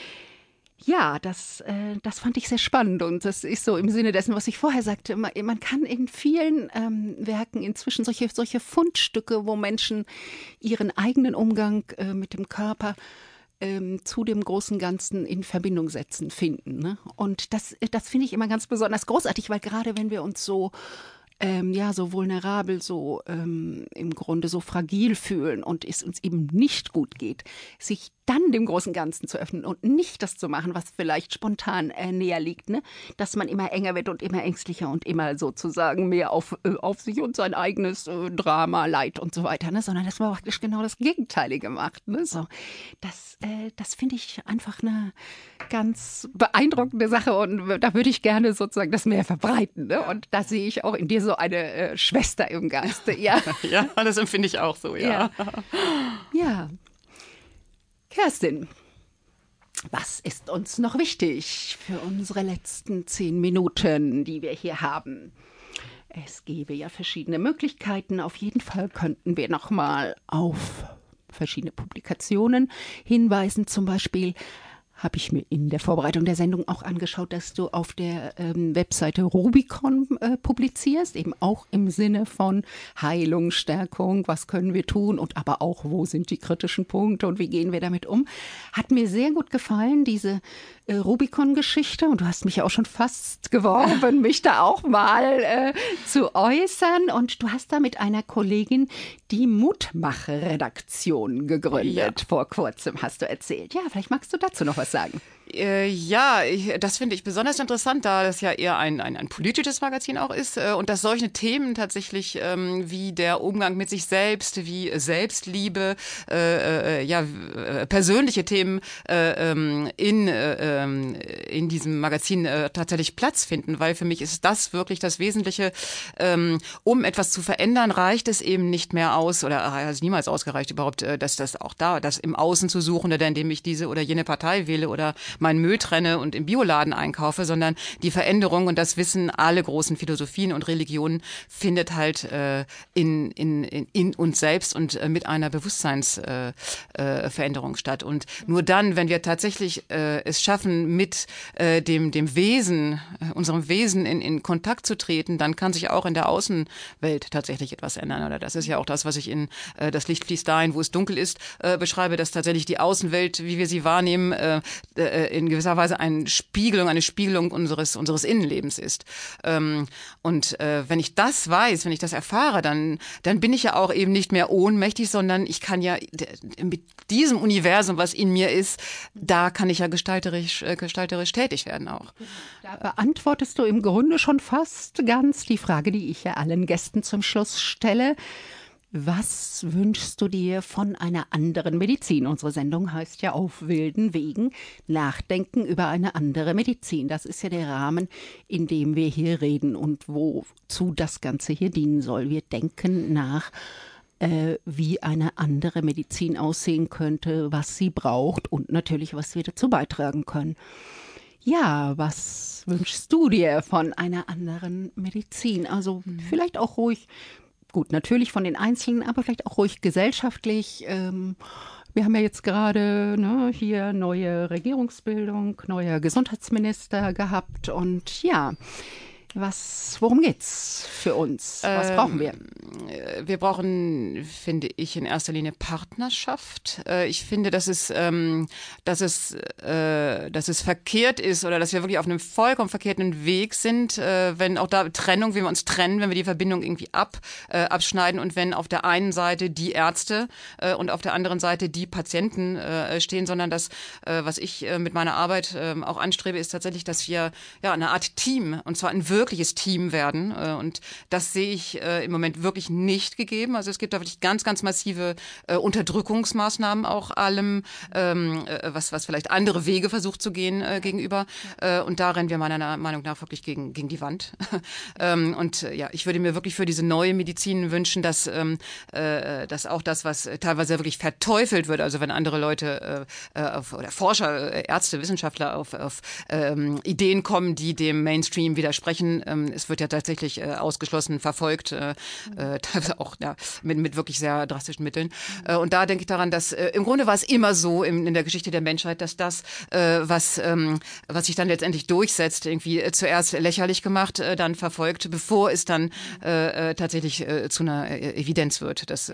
Speaker 1: das fand ich sehr spannend und das ist so im Sinne dessen, was ich vorher sagte. Man kann in vielen Werken inzwischen solche Fundstücke, wo Menschen ihren eigenen Umgang mit dem Körper zu dem großen Ganzen in Verbindung setzen, finden. Ne? Und das finde ich immer ganz besonders großartig, weil gerade wenn wir uns so vulnerabel, so im Grunde so fragil fühlen und es uns eben nicht gut geht, sich dann dem großen Ganzen zu öffnen und nicht das zu machen, was vielleicht spontan näher liegt, ne? Dass man immer enger wird und immer ängstlicher und immer sozusagen mehr auf sich und sein eigenes Drama, Leid und so weiter, ne? Sondern dass man praktisch genau das Gegenteilige macht. Ne? So, das finde ich einfach eine ganz beeindruckende Sache und da würde ich gerne sozusagen das mehr verbreiten. Ne? Und da sehe ich auch in dir so eine Schwester im Geiste. Ja,
Speaker 2: ja, das empfinde ich auch so, ja.
Speaker 1: Ja. Kerstin, was ist uns noch wichtig für unsere letzten 10 Minuten, die wir hier haben? Es gäbe ja verschiedene Möglichkeiten. Auf jeden Fall könnten wir noch mal auf verschiedene Publikationen hinweisen. Zum Beispiel habe ich mir in der Vorbereitung der Sendung auch angeschaut, dass du auf der Webseite Rubicon publizierst, eben auch im Sinne von Heilung, Stärkung, was können wir tun und aber auch, wo sind die kritischen Punkte und wie gehen wir damit um. Hat mir sehr gut gefallen, diese Rubicon-Geschichte, und du hast mich ja auch schon fast geworben, mich da auch mal zu äußern, und du hast da mit einer Kollegin die Mutmach-Redaktion gegründet, vor kurzem, hast du erzählt. Ja, vielleicht magst du dazu noch was sagen.
Speaker 2: Das finde ich besonders interessant, da das ja eher ein politisches Magazin auch ist und dass solche Themen tatsächlich wie der Umgang mit sich selbst, wie Selbstliebe, persönliche Themen in diesem Magazin tatsächlich Platz finden, weil für mich ist das wirklich das Wesentliche. Um etwas zu verändern, reicht es eben nicht mehr aus oder hat es niemals ausgereicht überhaupt, das im Außen zu suchen oder indem ich diese oder jene Partei wähle oder meinen Müll trenne und im Bioladen einkaufe, sondern die Veränderung, und das wissen alle großen Philosophien und Religionen, findet halt in uns selbst und mit einer Bewusstseinsveränderung statt. Und nur dann, wenn wir tatsächlich es schaffen, mit dem Wesen, unserem Wesen in Kontakt zu treten, dann kann sich auch in der Außenwelt tatsächlich etwas ändern. Oder das ist ja auch das, was ich in Das Licht fließt dahin, wo es dunkel ist, beschreibe, dass tatsächlich die Außenwelt, wie wir sie wahrnehmen, in gewisser Weise eine Spiegelung unseres Innenlebens ist. Wenn ich das weiß, wenn ich das erfahre, dann bin ich ja auch eben nicht mehr ohnmächtig, sondern ich kann ja mit diesem Universum, was in mir ist, da kann ich ja gestalterisch tätig werden auch.
Speaker 1: Da beantwortest du im Grunde schon fast ganz die Frage, die ich ja allen Gästen zum Schluss stelle. Was wünschst du dir von einer anderen Medizin? Unsere Sendung heißt ja Auf wilden Wegen, Nachdenken über eine andere Medizin. Das ist ja der Rahmen, in dem wir hier reden und wozu das Ganze hier dienen soll. Wir denken nach, wie eine andere Medizin aussehen könnte, was sie braucht und natürlich, was wir dazu beitragen können. Ja, was wünschst du dir von einer anderen Medizin? Also vielleicht auch ruhig. Gut, natürlich von den Einzelnen, aber vielleicht auch ruhig gesellschaftlich. Wir haben ja jetzt gerade hier neue Regierungsbildung, neuer Gesundheitsminister gehabt. Und ja, worum geht's für uns? Was brauchen wir?
Speaker 2: Wir brauchen, finde ich, in erster Linie Partnerschaft. Ich finde, dass es verkehrt ist oder dass wir wirklich auf einem vollkommen verkehrten Weg sind, wenn auch da Trennung, wenn wir uns trennen, wenn wir die Verbindung irgendwie abschneiden und wenn auf der einen Seite die Ärzte und auf der anderen Seite die Patienten stehen, sondern das, was ich mit meiner Arbeit auch anstrebe, ist tatsächlich, dass wir eine Art Team, und zwar ein wirkliches Team werden. Und das sehe ich im Moment wirklich nicht gegeben. Also es gibt da wirklich ganz, ganz massive Unterdrückungsmaßnahmen auch allem, was vielleicht andere Wege versucht zu gehen gegenüber. Und da rennen wir meiner Meinung nach wirklich gegen die Wand. Ich würde mir wirklich für diese neue Medizin wünschen, dass auch das, was teilweise wirklich verteufelt wird, also wenn andere Leute oder Forscher, Ärzte, Wissenschaftler auf Ideen kommen, die dem Mainstream widersprechen. Es wird ja tatsächlich ausgeschlossen, verfolgt, teilweise auch mit wirklich sehr drastischen Mitteln. Und da denke ich daran, dass im Grunde war es immer so in der Geschichte der Menschheit, dass das, was sich dann letztendlich durchsetzt, irgendwie zuerst lächerlich gemacht, dann verfolgt, bevor es dann tatsächlich zu einer Evidenz wird. Das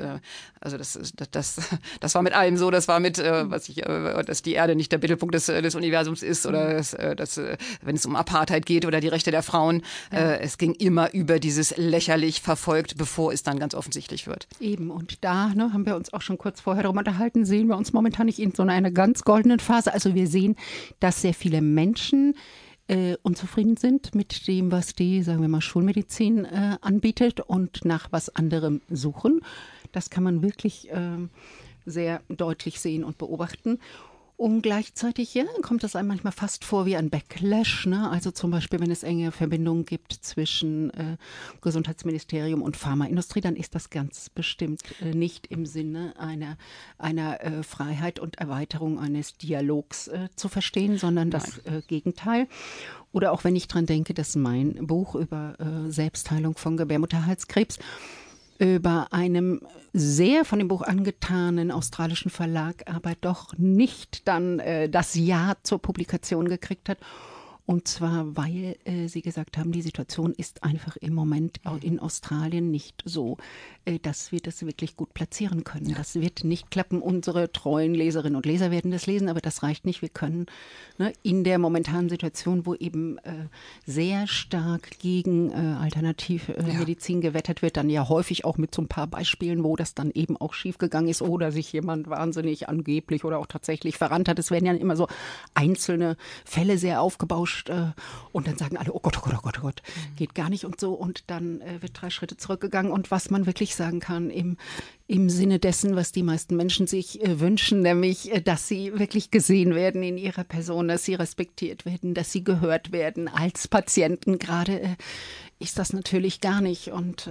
Speaker 2: war mit allem so, das war mit, dass die Erde nicht der Mittelpunkt des Universums ist oder dass wenn es um Apartheid geht oder die Rechte der Frauen, es ging immer über dieses lächerlich verfolgt, bevor es dann ganz offensichtlich wird.
Speaker 1: Eben, und da haben wir uns auch schon kurz vorher darüber unterhalten, sehen wir uns momentan nicht in so einer ganz goldenen Phase. Also wir sehen, dass sehr viele Menschen unzufrieden sind mit dem, was die, sagen wir mal, Schulmedizin anbietet und nach was anderem suchen. Das kann man wirklich sehr deutlich sehen und beobachten. Und gleichzeitig kommt es einem manchmal fast vor wie ein Backlash. Also zum Beispiel, wenn es enge Verbindungen gibt zwischen Gesundheitsministerium und Pharmaindustrie, dann ist das ganz bestimmt nicht im Sinne einer Freiheit und Erweiterung eines Dialogs zu verstehen, sondern das Gegenteil. Oder auch wenn ich dran denke, dass mein Buch über Selbstheilung von Gebärmutterhalskrebs bei einem sehr von dem Buch angetanen australischen Verlag, aber doch nicht dann das Ja zur Publikation gekriegt hat. Und zwar, weil sie gesagt haben, die Situation ist einfach im Moment in Australien nicht so, dass wir das wirklich gut platzieren können. Ja. Das wird nicht klappen. Unsere treuen Leserinnen und Leser werden das lesen, aber das reicht nicht. Wir können in der momentanen Situation, wo eben sehr stark gegen Alternativmedizin gewettert wird, dann ja häufig auch mit so ein paar Beispielen, wo das dann eben auch schiefgegangen ist oder sich jemand wahnsinnig angeblich oder auch tatsächlich verrannt hat. Es werden ja immer so einzelne Fälle sehr aufgebauscht. Und dann sagen alle, oh Gott, oh Gott, oh Gott, oh Gott, geht gar nicht und so. Und dann wird 3 Schritte zurückgegangen. Und was man wirklich sagen kann im Sinne dessen, was die meisten Menschen sich wünschen, nämlich, dass sie wirklich gesehen werden in ihrer Person, dass sie respektiert werden, dass sie gehört werden als Patienten. Gerade ist das natürlich gar nicht. Und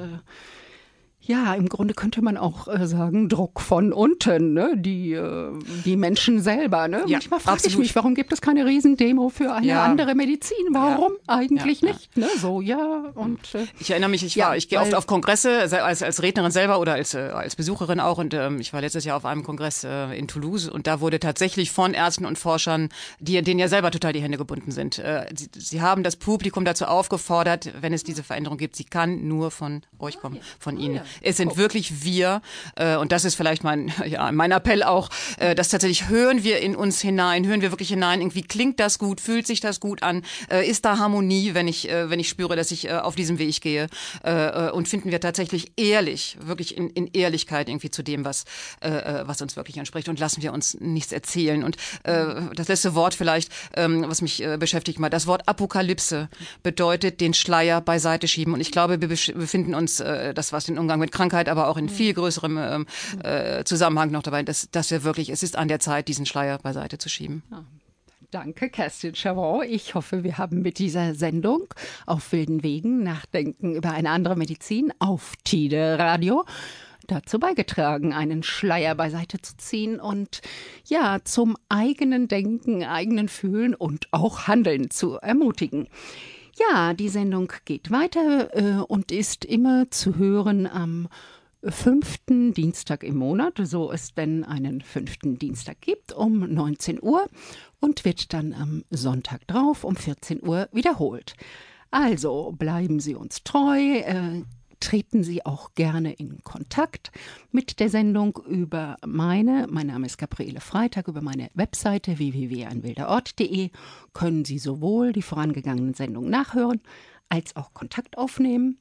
Speaker 1: ja, im Grunde könnte man auch sagen, Druck von unten, ne? Die Menschen selber. Ne?
Speaker 2: Ja,
Speaker 1: manchmal frage ich mich, warum gibt es keine Riesendemo für eine andere Medizin? Warum eigentlich nicht? Ne? So, und
Speaker 2: ich erinnere mich, ich gehe oft auf Kongresse als Rednerin selber oder als Besucherin auch. Und ich war letztes Jahr auf einem Kongress in Toulouse und da wurde tatsächlich von Ärzten und Forschern, denen ja selber total die Hände gebunden sind, sie haben das Publikum dazu aufgefordert, wenn es diese Veränderung gibt, sie kann nur von euch kommen, von Ihnen. Es sind wirklich wir, und das ist vielleicht mein Appell auch, dass tatsächlich hören wir in uns hinein, hören wir wirklich hinein, irgendwie klingt das gut, fühlt sich das gut an, ist da Harmonie, wenn ich spüre, dass ich auf diesem Weg gehe, und finden wir tatsächlich ehrlich, wirklich in Ehrlichkeit irgendwie zu dem, was uns wirklich entspricht und lassen wir uns nichts erzählen. Und das letzte Wort vielleicht, was mich beschäftigt mal, das Wort Apokalypse bedeutet den Schleier beiseite schieben und ich glaube, wir befinden uns, das was den Umgang mit Krankheit, aber auch in viel größerem Zusammenhang noch dabei, dass wir wirklich, es ist an der Zeit, diesen Schleier beiseite zu schieben.
Speaker 1: Ja. Danke, Kerstin Chavon. Ich hoffe, wir haben mit dieser Sendung auf wilden Wegen Nachdenken über eine andere Medizin auf Tide Radio dazu beigetragen, einen Schleier beiseite zu ziehen und zum eigenen Denken, eigenen Fühlen und auch Handeln zu ermutigen. Ja, die Sendung geht weiter und ist immer zu hören am 5. Dienstag im Monat, so es denn einen 5. Dienstag gibt, um 19 Uhr und wird dann am Sonntag drauf um 14 Uhr wiederholt. Also bleiben Sie uns treu, treten Sie auch gerne in Kontakt mit der Sendung über mein Name ist Gabriele Freytag, über meine Webseite www.einwilderort.de können Sie sowohl die vorangegangenen Sendungen nachhören, als auch Kontakt aufnehmen.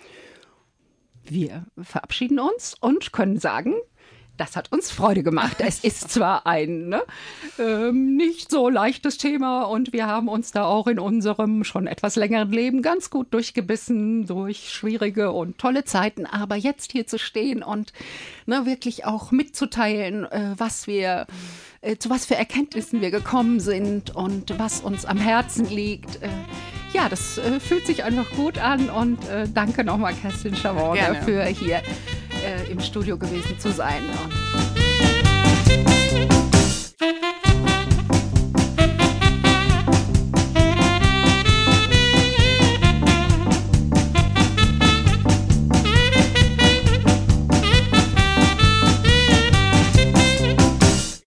Speaker 1: Wir verabschieden uns und können sagen, das hat uns Freude gemacht. Es ist zwar ein nicht so leichtes Thema und wir haben uns da auch in unserem schon etwas längeren Leben ganz gut durchgebissen durch schwierige und tolle Zeiten. Aber jetzt hier zu stehen und wirklich auch mitzuteilen, zu was für Erkenntnissen wir gekommen sind und was uns am Herzen liegt, das fühlt sich einfach gut an und danke nochmal, Kerstin Chavon, dafür hier im Studio gewesen zu sein.